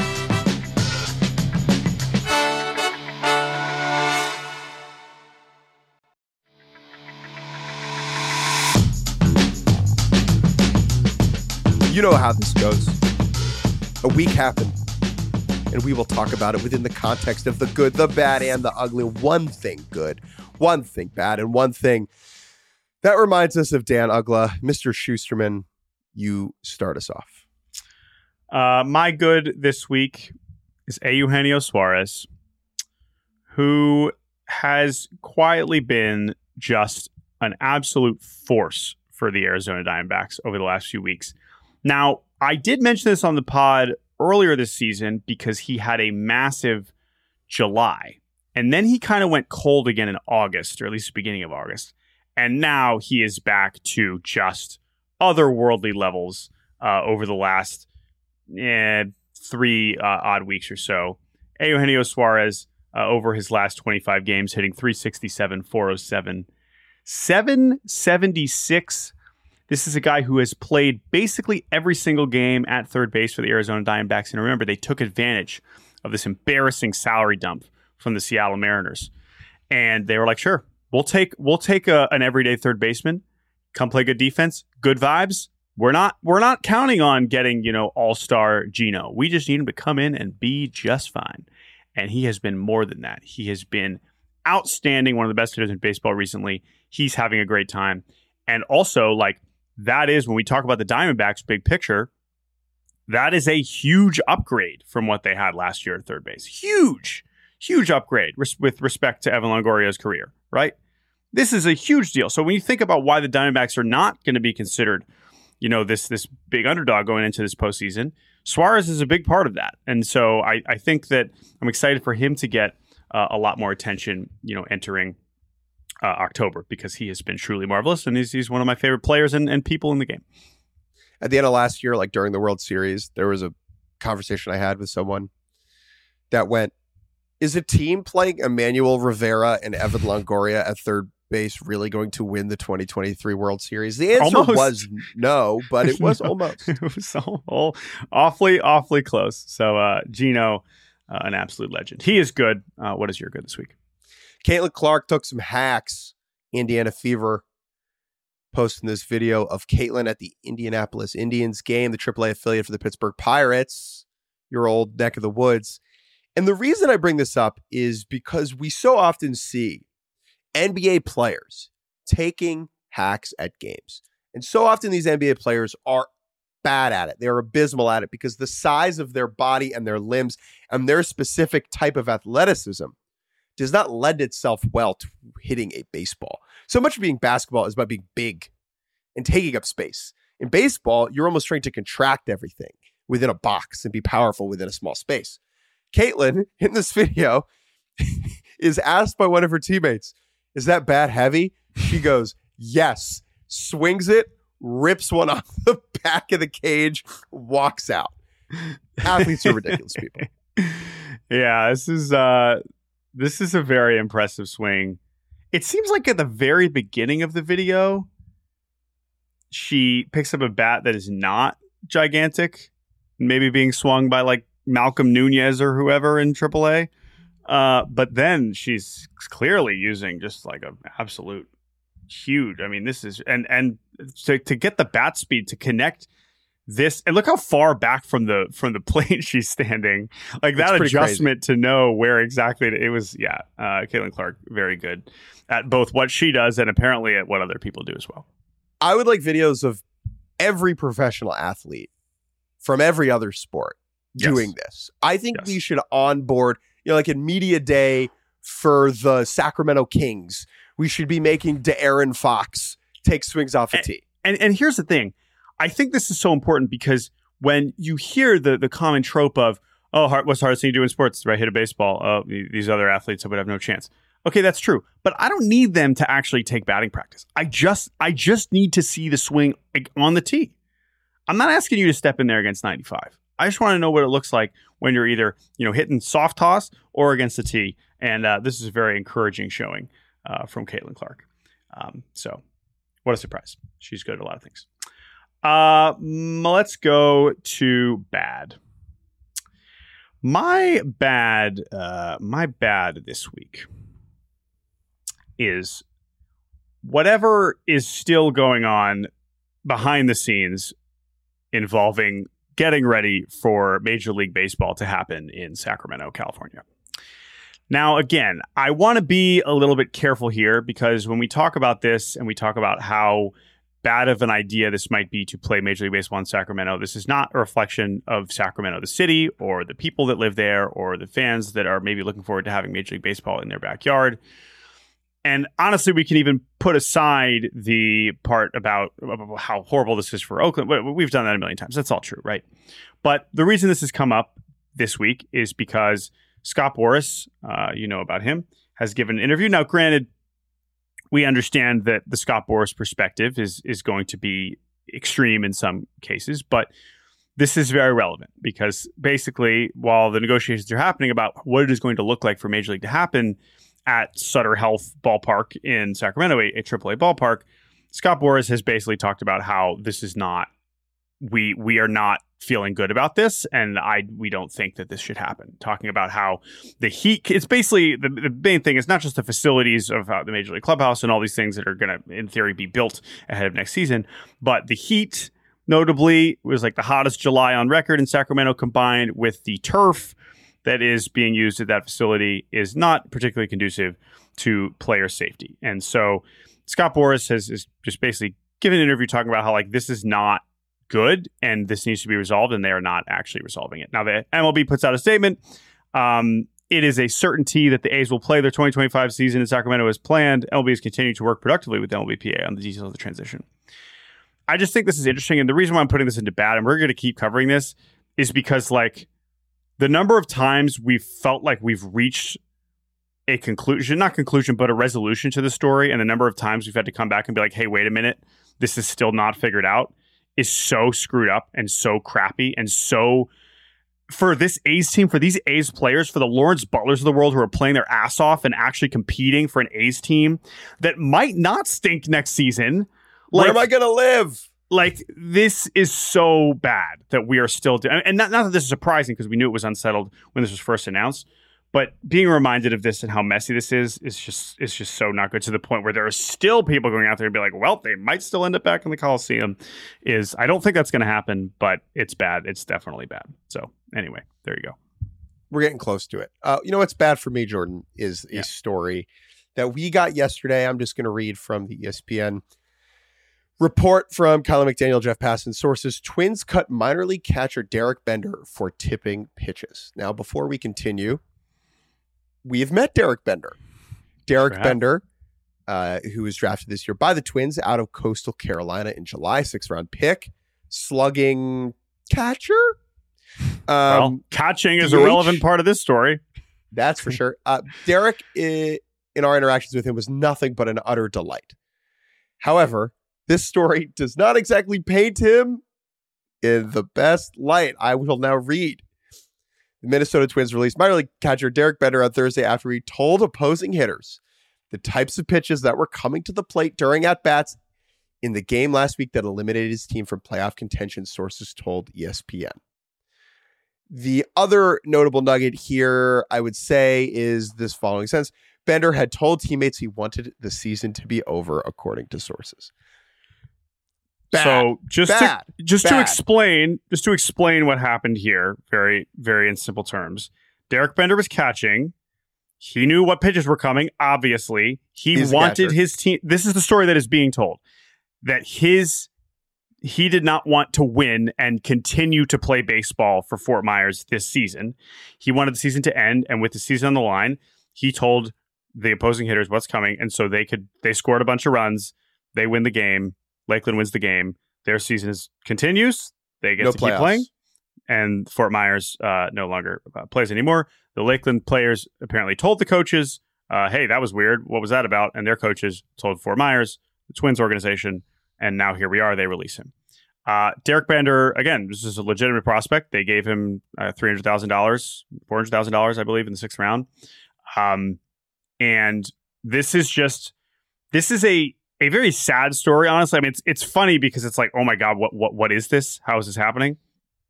You know how this goes. A week happened, and we will talk about it within the context of the good, the bad, and the ugly. One thing good, one thing bad, and one thing that reminds us of Dan Uggla. Mr. Schusterman, you start us off. My good this week is Eugenio Suarez, who has quietly been just an absolute force for the Arizona Diamondbacks over the last few weeks. Now, I did mention this on the pod earlier this season because he had a massive July. And then he kind of went cold again in August, or at least the beginning of August. And now he is back to just otherworldly levels over the last 3 odd weeks or so. Eugenio Suarez, over his last 25 games, hitting 367, 407, 776. This is a guy who has played basically every single game at third base for the Arizona Diamondbacks. And remember, they took advantage of this embarrassing salary dump from the Seattle Mariners. And they were like, sure, we'll take an everyday third baseman, come play good defense, good vibes. We're not counting on getting, all-star Gino. We just need him to come in and be just fine. And he has been more than that. He has been outstanding, one of the best hitters in baseball recently. He's having a great time. And also, that is, when we talk about the Diamondbacks big picture, that is a huge upgrade from what they had last year at third base. Huge upgrade with respect to Evan Longoria's career, right? This is a huge deal. So when you think about why the Diamondbacks are not going to be considered, this big underdog going into this postseason, Suarez is a big part of that. And so I think that I'm excited for him to get a lot more attention, entering October, because he has been truly marvelous, and he's one of my favorite players and people in the game. At the end of last year, during the World Series, there was a conversation I had with someone that went, is a team playing Emmanuel Rivera and Evan Longoria at third base really going to win the 2023 World Series? The answer was no, but it was almost. It was awfully close. So Gino, an absolute legend. He is good. What is your good this week? Caitlin Clark took some hacks. Indiana Fever posting this video of Caitlin at the Indianapolis Indians game, the AAA affiliate for the Pittsburgh Pirates, your old neck of the woods. And the reason I bring this up is because we so often see NBA players taking hacks at games. And so often these NBA players are bad at it. They're abysmal at it because the size of their body and their limbs and their specific type of athleticism does not lend itself well to hitting a baseball. So much of being basketball is about being big and taking up space. In baseball, you're almost trying to contract everything, within a box and be powerful within a small space. Caitlin, in this video, is asked by one of her teammates, is that bat heavy? She goes, yes, swings it, rips one off the back of the cage, walks out. Athletes are ridiculous people. Yeah, this is a very impressive swing. It seems like at the very beginning of the video, she picks up a bat that is not gigantic, maybe being swung by like Malcolm Nunez or whoever in AAA. But then she's clearly using just like an absolute huge. I mean, this is and to get the bat speed to connect this, and look how far back from the plate she's standing. Like that adjustment crazy to know where exactly it was. Yeah, Caitlin Clark, very good at both what she does and apparently at what other people do as well. I would like videos of every professional athlete from every other sport doing this. I think we should onboard, like in media day for the Sacramento Kings, we should be making De'Aaron Fox take swings off a tee. And here's the thing. I think this is so important because when you hear the common trope of, oh, what's the hardest thing you do in sports? Right, hit a baseball. Oh, these other athletes would have no chance. Okay, that's true. But I don't need them to actually take batting practice. I just need to see the swing on the tee. I'm not asking you to step in there against 95. I just want to know what it looks like when you're either, hitting soft toss or against the tee. And this is a very encouraging showing from Caitlin Clark. So what a surprise. She's good at a lot of things. Let's go to bad. My bad this week is whatever is still going on behind the scenes involving getting ready for Major League Baseball to happen in Sacramento, California. Now, again, I want to be a little bit careful here because when we talk about this and we talk about how bad of an idea this might be to play Major League Baseball in Sacramento, this is not a reflection of Sacramento, the city, or the people that live there, or the fans that are maybe looking forward to having Major League Baseball in their backyard. And honestly, we can even put aside the part about how horrible this is for Oakland. We've done that a million times. That's all true, right? But the reason this has come up this week is because Scott Boras, about him, has given an interview. Now, granted, we understand that the Scott Boras perspective is going to be extreme in some cases, but this is very relevant because basically, while the negotiations are happening about what it is going to look like for Major League to happen at Sutter Health Ballpark in Sacramento, a AAA ballpark, Scott Boras has basically talked about how this is not, we are not feeling good about this, and we don't think that this should happen. Talking about how the heat, it's basically the main thing is not just the facilities of the Major League Clubhouse and all these things that are going to, in theory, be built ahead of next season, but the heat, notably, was like the hottest July on record in Sacramento, combined with the turf that is being used at that facility is not particularly conducive to player safety. And so Scott Boras has just basically given an interview talking about how like this is not good and this needs to be resolved, and they are not actually resolving it. Now, the MLB puts out a statement. It is a certainty that the A's will play their 2025 season in Sacramento as planned. MLB is continuing to work productively with MLBPA on the details of the transition. I just think this is interesting, and the reason why I'm putting this into bad, and we're going to keep covering this, is because like the number of times we've felt like we've reached a conclusion, not conclusion, but a resolution to the story, and the number of times we've had to come back and be like, hey, wait a minute, this is still not figured out, is so screwed up and so crappy. And so for this A's team, for these A's players, for the Lawrence Butlers of the world who are playing their ass off and actually competing for an A's team that might not stink next season. Where am I going to live? Like, this is so bad that we are still and not that this is surprising because we knew it was unsettled when this was first announced, but being reminded of this and how messy this is just so not good, to the point where there are still people going out there and be like, well, they might still end up back in the Coliseum. I don't think that's going to happen, but it's bad. It's definitely bad. So anyway, there you go. We're getting close to it. What's bad for me, Jordan, is a story that we got yesterday. I'm just going to read from the ESPN report from Kyler McDaniel, Jeff Passan sources. Twins cut minor league catcher Derek Bender for tipping pitches. Now, before we continue, we have met Derek Bender. Derek Bender, who was drafted this year by the Twins out of Coastal Carolina in July, 6th round pick, slugging catcher, Well, catching is DH, a relevant part of this story. That's for sure. Derek, in our interactions with him, was nothing but an utter delight. However, this story does not exactly paint him in the best light. I will now read. The Minnesota Twins released minor league catcher Derek Bender on Thursday after he told opposing hitters the types of pitches that were coming to the plate during at-bats in the game last week that eliminated his team from playoff contention, sources told ESPN. The other notable nugget here, I would say, is this following sentence. Bender had told teammates he wanted the season to be over, according to sources. Bad. So just Bad. to explain what happened here, very, very in simple terms. Derek Bender was catching. He knew what pitches were coming. Obviously, he wanted his team. This is the story that is being told, that he did not want to win and continue to play baseball for Fort Myers this season. He wanted the season to end, and with the season on the line, he told the opposing hitters what's coming, and so they scored a bunch of runs. They win the game. Lakeland wins the game. Their season continues. They get to keep playing. And Fort Myers no longer plays anymore. The Lakeland players apparently told the coaches, hey, that was weird. What was that about? And their coaches told Fort Myers, the Twins organization, and now here we are. They release him. Derek Bender, again, this is a legitimate prospect. They gave him $300,000, $400,000, I believe, in the 6th round. And this is a very sad story, honestly. I mean, it's funny because it's like, oh my God, what is this? How is this happening?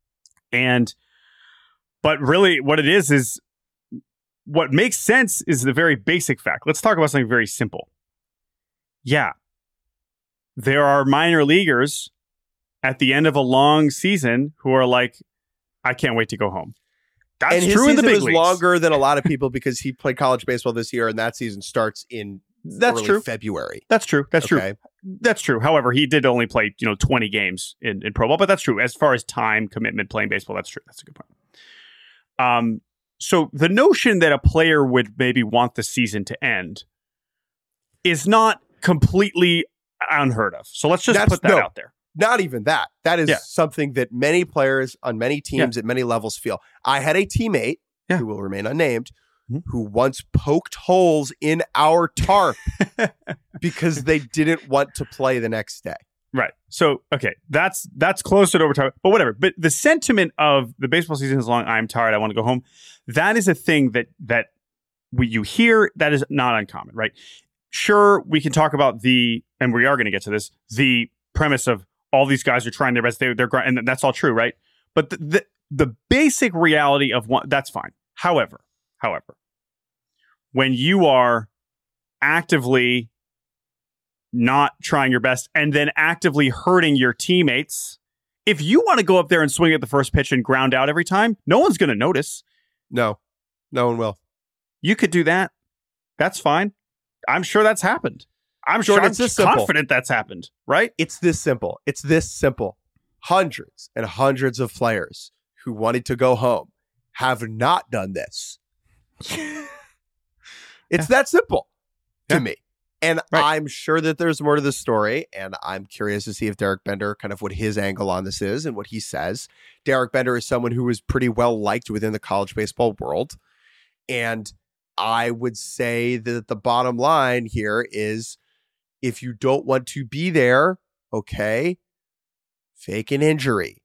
But really what it is what makes sense is the very basic fact. Let's talk about something very simple. Yeah. There are minor leaguers at the end of a long season who are like, I can't wait to go home. That's true in the big leagues. Was longer than a lot of people because he played college baseball this year, and that season starts in early February. That's true. That's true. However, he did only play 20 games in pro ball, but that's true. As far as time commitment playing baseball, that's true. That's a good point. So the notion that a player would maybe want the season to end is not completely unheard of. So let's just put that out there. Not even that. That is something that many players on many teams at many levels feel. I had a teammate who will remain unnamed who once poked holes in our tarp because they didn't want to play the next day. Right. So, okay, that's closer to overtime, but whatever. But the sentiment of the baseball season is long, I'm tired, I want to go home. That is a thing that you hear that is not uncommon, right? Sure, we can talk about and we are going to get to this, the premise of all these guys are trying their best, they're and that's all true, right? But the basic reality of that's fine. However, when you are actively not trying your best and then actively hurting your teammates, if you want to go up there and swing at the first pitch and ground out every time, no one's going to notice. No one will. You could do that. That's fine. I'm sure that's happened. I'm confident that's happened, right? It's this simple. Hundreds and hundreds of players who wanted to go home have not done this. It's that simple to me. And I'm sure that there's more to the story, and I'm curious to see if Derek Bender, kind of what his angle on this is and what he says. Derek Bender is someone who is pretty well liked within the college baseball world. And I would say that the bottom line here is if you don't want to be there, okay, fake an injury.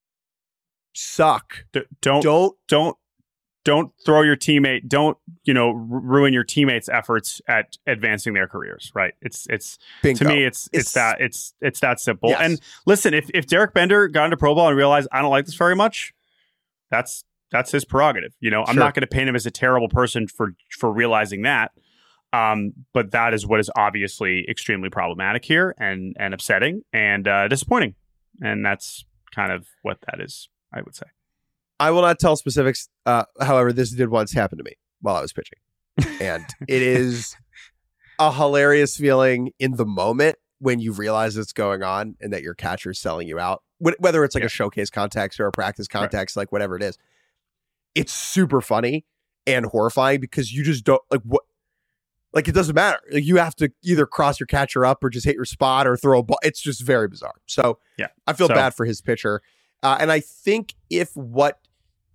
Suck. Don't throw your teammate. Don't ruin your teammates' efforts at advancing their careers. Right? It's Bingo. To me, it's that simple. Yes. And listen, if Derek Bender got into pro ball and realized I don't like this very much, that's his prerogative. I'm not going to paint him as a terrible person for realizing that. But that is what is obviously extremely problematic here and upsetting and disappointing. And that's kind of what that is, I would say. I will not tell specifics. However, this did once happen to me while I was pitching. And it is a hilarious feeling in the moment when you realize it's going on and that your catcher is selling you out, whether it's like a showcase context or a practice context, like whatever it is. It's super funny and horrifying because you just don't it doesn't matter. Like, you have to either cross your catcher up or just hit your spot or throw a ball. It's just very bizarre. So I feel bad for his pitcher. And I think if what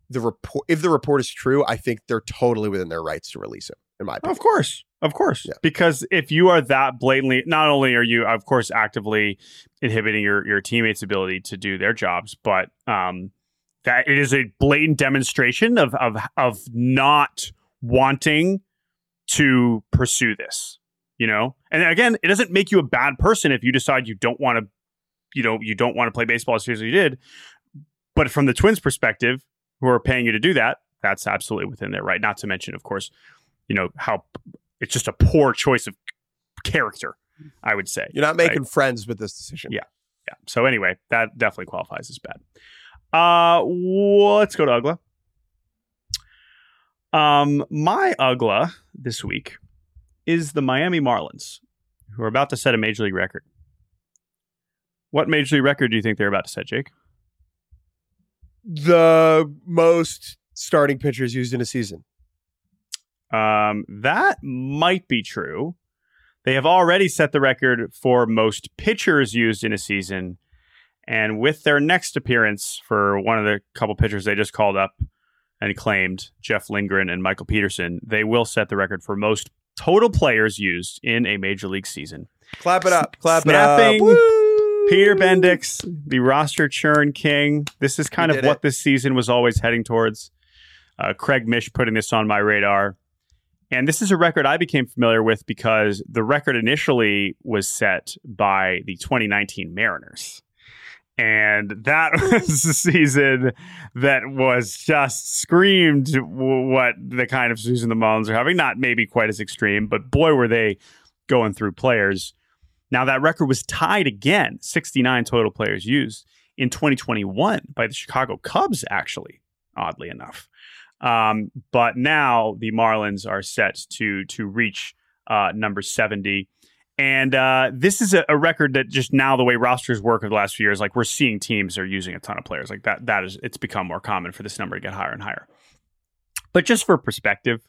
if the report is true, I think they're totally within their rights to release him, in my opinion. Of course. Yeah. Because if you are that blatantly, not only are you, of course, actively inhibiting your teammates' ability to do their jobs, but that it is a blatant demonstration of not wanting to pursue this, And again, it doesn't make you a bad person if you decide you don't want to play baseball as seriously as you did. But from the Twins' perspective, who are paying you to do that, that's absolutely within their right. Not to mention, of course, how it's just a poor choice of character, I would say. You're not making friends with this decision. Yeah. So anyway, that definitely qualifies as bad. Let's go to UGLA. My UGLA this week is the Miami Marlins, who are about to set a major league record. What major league record do you think they're about to set, Jake? The most starting pitchers used in a season. That might be true. They have already set the record for most pitchers used in a season. And with their next appearance for one of the couple pitchers they just called up and claimed, Jeff Lindgren and Michael Peterson, they will set the record for most total players used in a major league season. Clap it up. Snapping Peter Bendix, the roster churn king. This is kind of what this season was always heading towards. Craig Mish putting this on my radar. And this is a record I became familiar with because the record initially was set by the 2019 Mariners. And that was the season that was just screamed what the kind of season the Marlins are having. Not maybe quite as extreme, but boy, were they going through players. Now, that record was tied again, 69 total players used, in 2021 by the Chicago Cubs, actually, oddly enough. But now the Marlins are set to reach number 70. And this is a record that just now the way rosters work over the last few years, like we're seeing teams are using a ton of players like that. It's become more common for this number to get higher and higher. But just for perspective,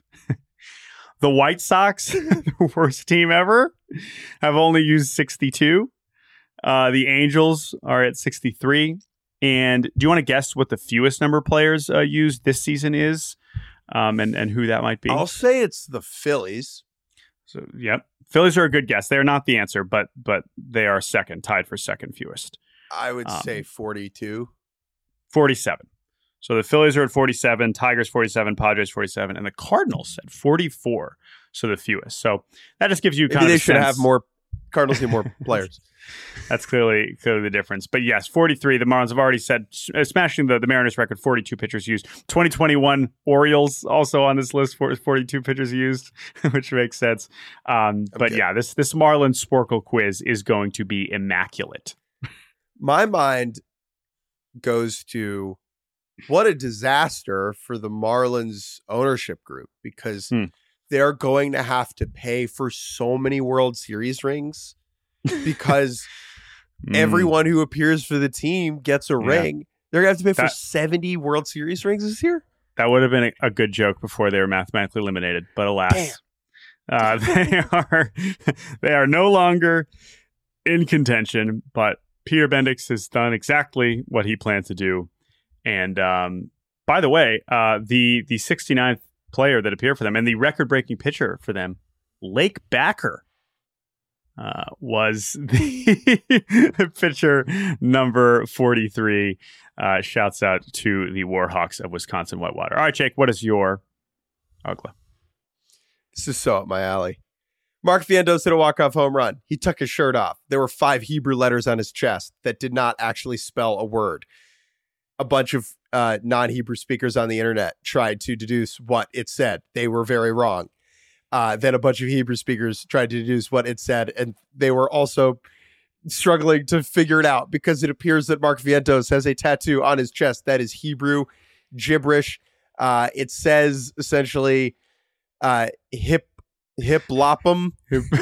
the White Sox, the worst team ever, have only used 62. The Angels are at 63. And do you want to guess what the fewest number of players used this season is, and who that might be? I'll say it's the Phillies. So, yep. Phillies are a good guess. They're not the answer, but they are second, tied for second fewest. I would say 42. 47. So the Phillies are at 47, Tigers 47, Padres 47, and the Cardinals at 44. So the fewest. So that just gives you kind of they a should sense. have more. Cardinals need more players. That's clearly the difference. But yes, 43. The Marlins have already said, smashing the Mariners record, 42 pitchers used. 2021 Orioles also on this list for 42 pitchers used, which makes sense. But yeah, this Marlins Sporkle quiz is going to be immaculate. My mind goes to what a disaster for the Marlins ownership group, because they're going to have to pay for so many World Series rings because everyone who appears for the team gets a ring. They're going to have to pay for 70 World Series rings this year. That would have been a good joke before they were mathematically eliminated, but alas, they are no longer in contention. But Peter Bendix has done exactly what he planned to do. And by the way, the 69th player that appeared for them and the record-breaking pitcher for them, Lake Backer, was the pitcher number 43. Shouts out to the Warhawks of Wisconsin Whitewater. All right, Jake, what is your UGLA? This is so up my alley. Mark Vientos hit a walk-off home run. He took his shirt off. There were 5 Hebrew letters on his chest that did not actually spell a word. A bunch of non-Hebrew speakers on the internet tried to deduce what it said. They were very wrong. Then a bunch of Hebrew speakers tried to deduce what it said, and they were also struggling to figure it out because it appears that Mark Vientos has a tattoo on his chest that is Hebrew gibberish. It says essentially hiplopum.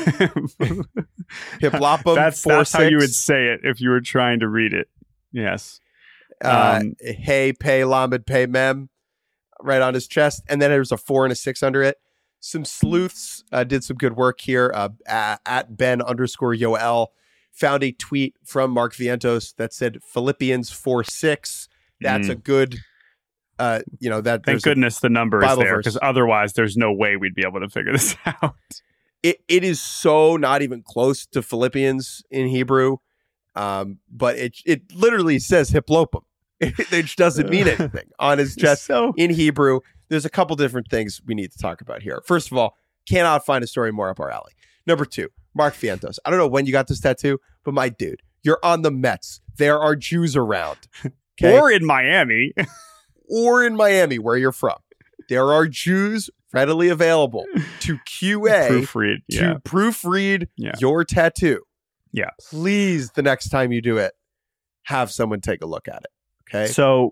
Hiplopum. That's how you would say it if you were trying to read it. Yes. Hey, pay, lamed, pay, mem, right on his chest. And then there's a 4 and a 6 under it. Some sleuths did some good work here. At Ben_Yoel found a tweet from Mark Vientos that said Philippians 4:6. That's a good That Thank goodness the number is Bible there, verse. because otherwise there's no way we'd be able to figure this out. It is so not even close to Philippians in Hebrew, but it literally says hiplopum. It doesn't mean anything on his chest in Hebrew. There's a couple different things we need to talk about here. First of all, cannot find a story more up our alley. Number two, Mark Vientos. I don't know when you got this tattoo, but my dude, you're on the Mets. There are Jews around. Okay? Or in Miami. Or in Miami, where you're from. There are Jews readily available to QA, proofread your tattoo. Yeah. Please, the next time you do it, have someone take a look at it. Okay. So,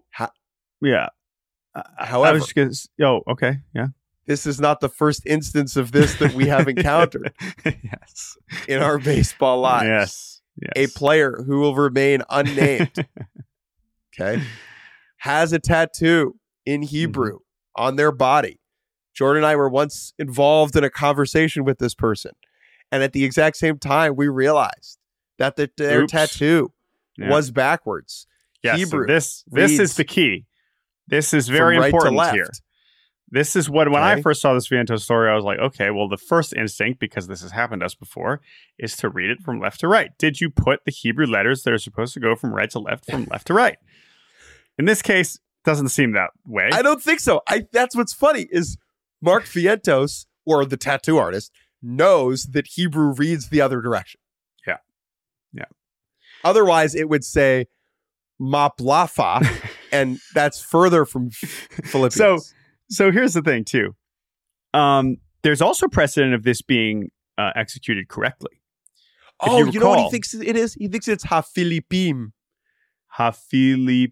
however, okay. Yeah. This is not the first instance of this that we have encountered yes. in our baseball lives. Yes. A player who will remain unnamed, okay, has a tattoo in Hebrew on their body. Jordan and I were once involved in a conversation with this person. And at the exact same time, we realized that their tattoo was backwards. Yes, Hebrew. So this is the key. This is very important here. This is when I first saw this Vientos story, I was like, okay, well, the first instinct, because this has happened to us before, is to read it from left to right. Did you put the Hebrew letters that are supposed to go from right to left from left to right? In this case, doesn't seem that way. I don't think so. That's what's funny is Mark Vientos, or the tattoo artist, knows that Hebrew reads the other direction. Yeah. Yeah. Otherwise, it would say Maplafa, and that's further from Philippians. So here's the thing, too. There's also precedent of this being executed correctly. You know what he thinks it is? He thinks it's Ha-Philippim. Ha-Philippim.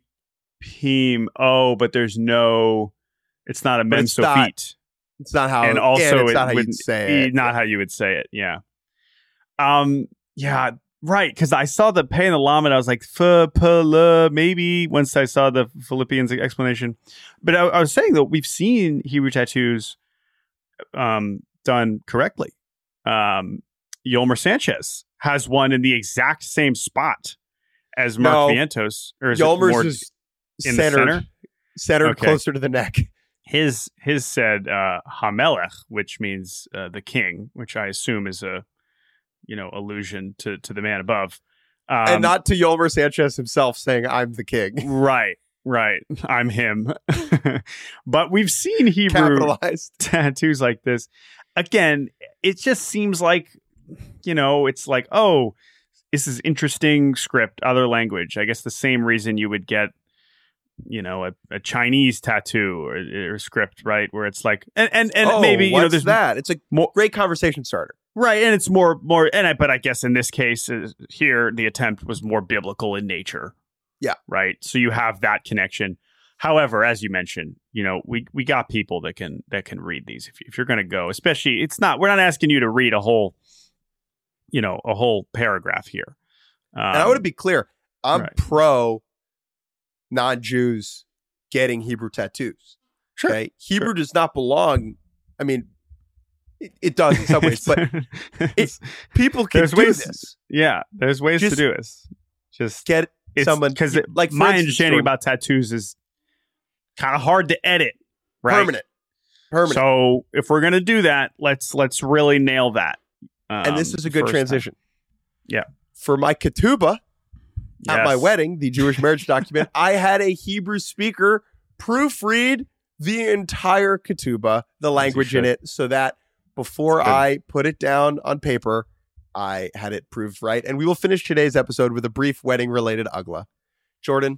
But there's no... It's not a mem sofit. It's not how... And also, it's not how you'd say it. Not how you would say it, yeah. Yeah, right, because I saw the pay and the lam, and I was like, maybe, once I saw the Philippians explanation. But I was saying that we've seen Hebrew tattoos done correctly. Yolmer Sanchez has one in the exact same spot as Mark Vientos. Or is Yolmer's is in the center? Centered closer to the neck. His said Hamelech, which means the king, which I assume is a allusion to the man above. And not to Yolmer Sanchez himself saying, I'm the king. Right. I'm him. But we've seen Hebrew tattoos like this. Again, it just seems like, it's like, oh, this is interesting script, other language. I guess the same reason you would get, a Chinese tattoo or script, right? Where it's like, and maybe, there's that. It's a great conversation starter. Right, and it's more, but I guess in this case here, the attempt was more biblical in nature. Yeah. Right. So you have that connection. However, as you mentioned, we got people that can read these. If you're going to go, especially, we're not asking you to read a whole paragraph here. And I want to be clear. I'm pro non-Jews getting Hebrew tattoos. Sure. Okay. Hebrew does not belong. I mean, it does in some ways, but people can do this. Yeah, there's ways to do this. Just get someone, because like my understanding about tattoos is kind of hard to edit, right? Permanent. So if we're gonna do that, let's really nail that. And this is a good transition. Time. Yeah, for my ketubah at my wedding, the Jewish marriage document, I had a Hebrew speaker proofread the entire ketubah, the language in it, so that before I put it down on paper, I had it proved right. And we will finish today's episode with a brief wedding-related ugla. Jordan?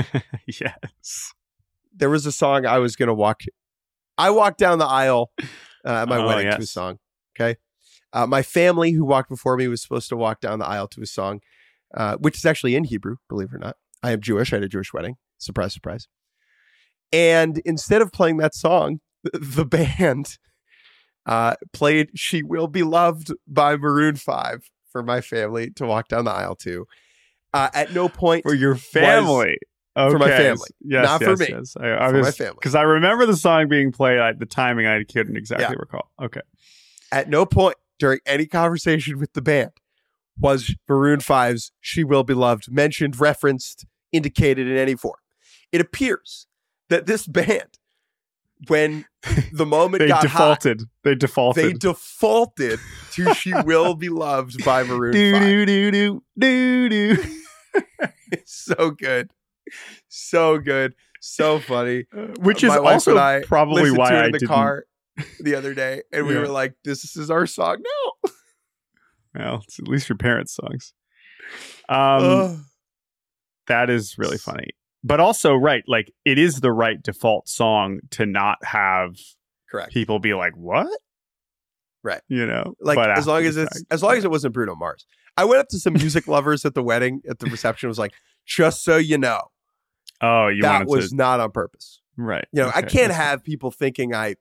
Yes. There was a song I was going to walk. I walked down the aisle at my wedding to a song. Okay. My family who walked before me was supposed to walk down the aisle to a song, which is actually in Hebrew, believe it or not. I am Jewish. I had a Jewish wedding. Surprise, surprise. And instead of playing that song, the band played She Will Be Loved by Maroon 5 for my family to walk down the aisle to. At no point for your family. For my family. Yes, not for me. Yes. For my family. Because I remember the song being played. The timing I couldn't exactly recall. Okay. At no point during any conversation with the band was Maroon 5's She Will Be Loved mentioned, referenced, indicated in any form. It appears that this band, when the moment they got defaulted. hot, They defaulted. they defaulted to "She Will Be Loved" by Maroon 5. do do do do. It's so good, so good, so funny. Which is My wife also and I probably listened why to it I in the didn't. car the other day, and we Yeah. were like, "This is our song now." Well, it's at least your parents' songs. Ugh. That is really funny. But also, right, like it is the right default song to not have Correct. people be like, "What?" Right. You know, Like but as long after as the it's fact, as long as it wasn't Bruno Mars. I went up to some music lovers at the wedding at the reception. Was like, just so you know, oh, you that wanted was to, not on purpose. right? You know, I okay, can't that's- have people thinking I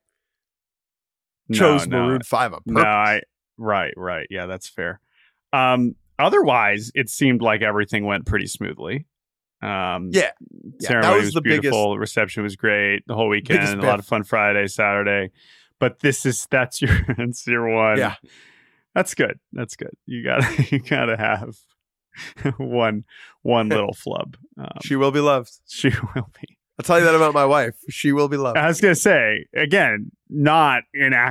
No, chose no, Maroon 5 on purpose. No, right, yeah, that's fair. Otherwise, it seemed like everything went pretty smoothly. Yeah, Ceremony that was the beautiful. The reception was great. The whole weekend, biggest a lot of fun Friday, Saturday. But that's your one. Yeah. That's good. That's good. You gotta have one little flub. She will be loved. She will be. I'll tell you that about my wife. She will be loved. I was gonna say again, not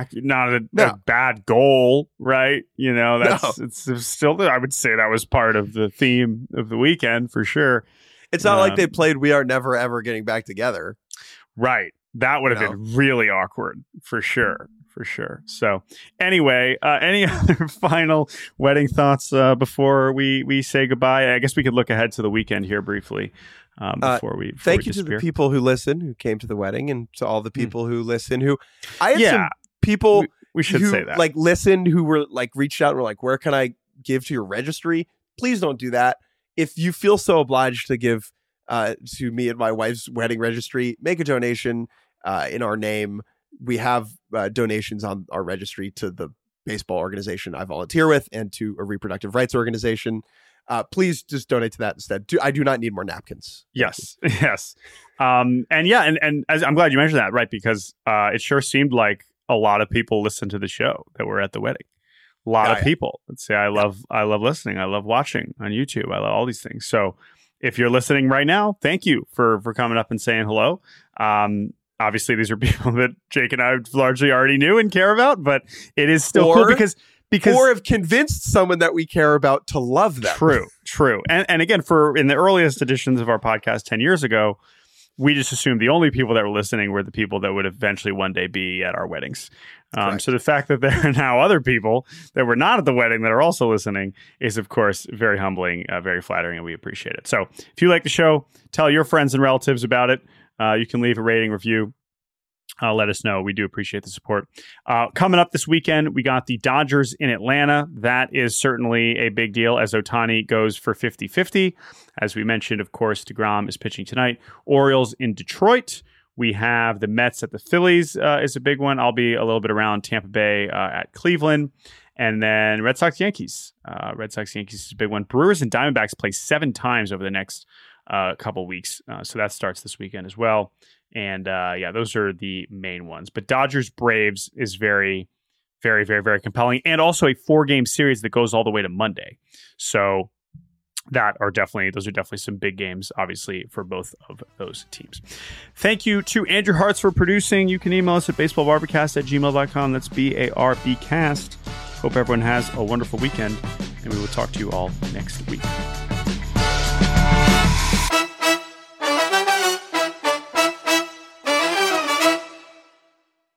a No. bad goal, right? You know, it's still. I would say that was part of the theme of the weekend for sure. It's not like they played "We Are Never Ever Getting Back Together." Right. That would have been really awkward for sure. For sure. So anyway, any other final wedding thoughts before we say goodbye? I guess we could look ahead to the weekend here briefly before we Thank you disappear. to the people who listen, who came to the wedding, and to all the people who listen. Who I had Yeah. some people We should who say that. like listened, who were like reached out and were like, "Where can I give to your registry?" Please don't do that. If you feel so obliged to give to me and my wife's wedding registry, make a donation in our name. We have donations on our registry to the baseball organization I volunteer with and to a reproductive rights organization. Please just donate to that instead. I do not need more napkins. Yes. Yes. And as, I'm glad you mentioned that, right? Because it sure seemed like a lot of people listened to the show that were at the wedding. A lot of people that say, I love listening. I love watching on YouTube. I love all these things. So if you're listening right now, thank you for coming up and saying hello. Obviously, these are people that Jake and I largely already knew and care about, but it is still cool because or have convinced someone that we care about to love them. True. And again, in the earliest editions of our podcast 10 years ago, we just assumed the only people that were listening were the people that would eventually one day be at our weddings. So the fact that there are now other people that were not at the wedding that are also listening is, of course, very humbling, very flattering, and we appreciate it. So if you like the show, tell your friends and relatives about it. You can leave a rating, review. Let us know. We do appreciate the support. Coming up this weekend, we got the Dodgers in Atlanta. That is certainly a big deal as Ohtani goes for 50-50. As we mentioned, of course, DeGrom is pitching tonight. Orioles in Detroit. We have the Mets at the Phillies is a big one. I'll be a little bit around Tampa Bay at Cleveland. And then Red Sox Yankees. Red Sox Yankees is a big one. Brewers and Diamondbacks play 7 times over the next couple weeks. So that starts this weekend as well. And those are the main ones. But Dodgers Braves is very, very, very, very compelling. And also a 4-game series that goes all the way to Monday. So those are definitely some big games, obviously, for both of those teams. Thank you to Andrew Hartz for producing. You can email us at baseballbarbacast@gmail.com. That's BARBcast. Hope everyone has a wonderful weekend, and we will talk to you all next week.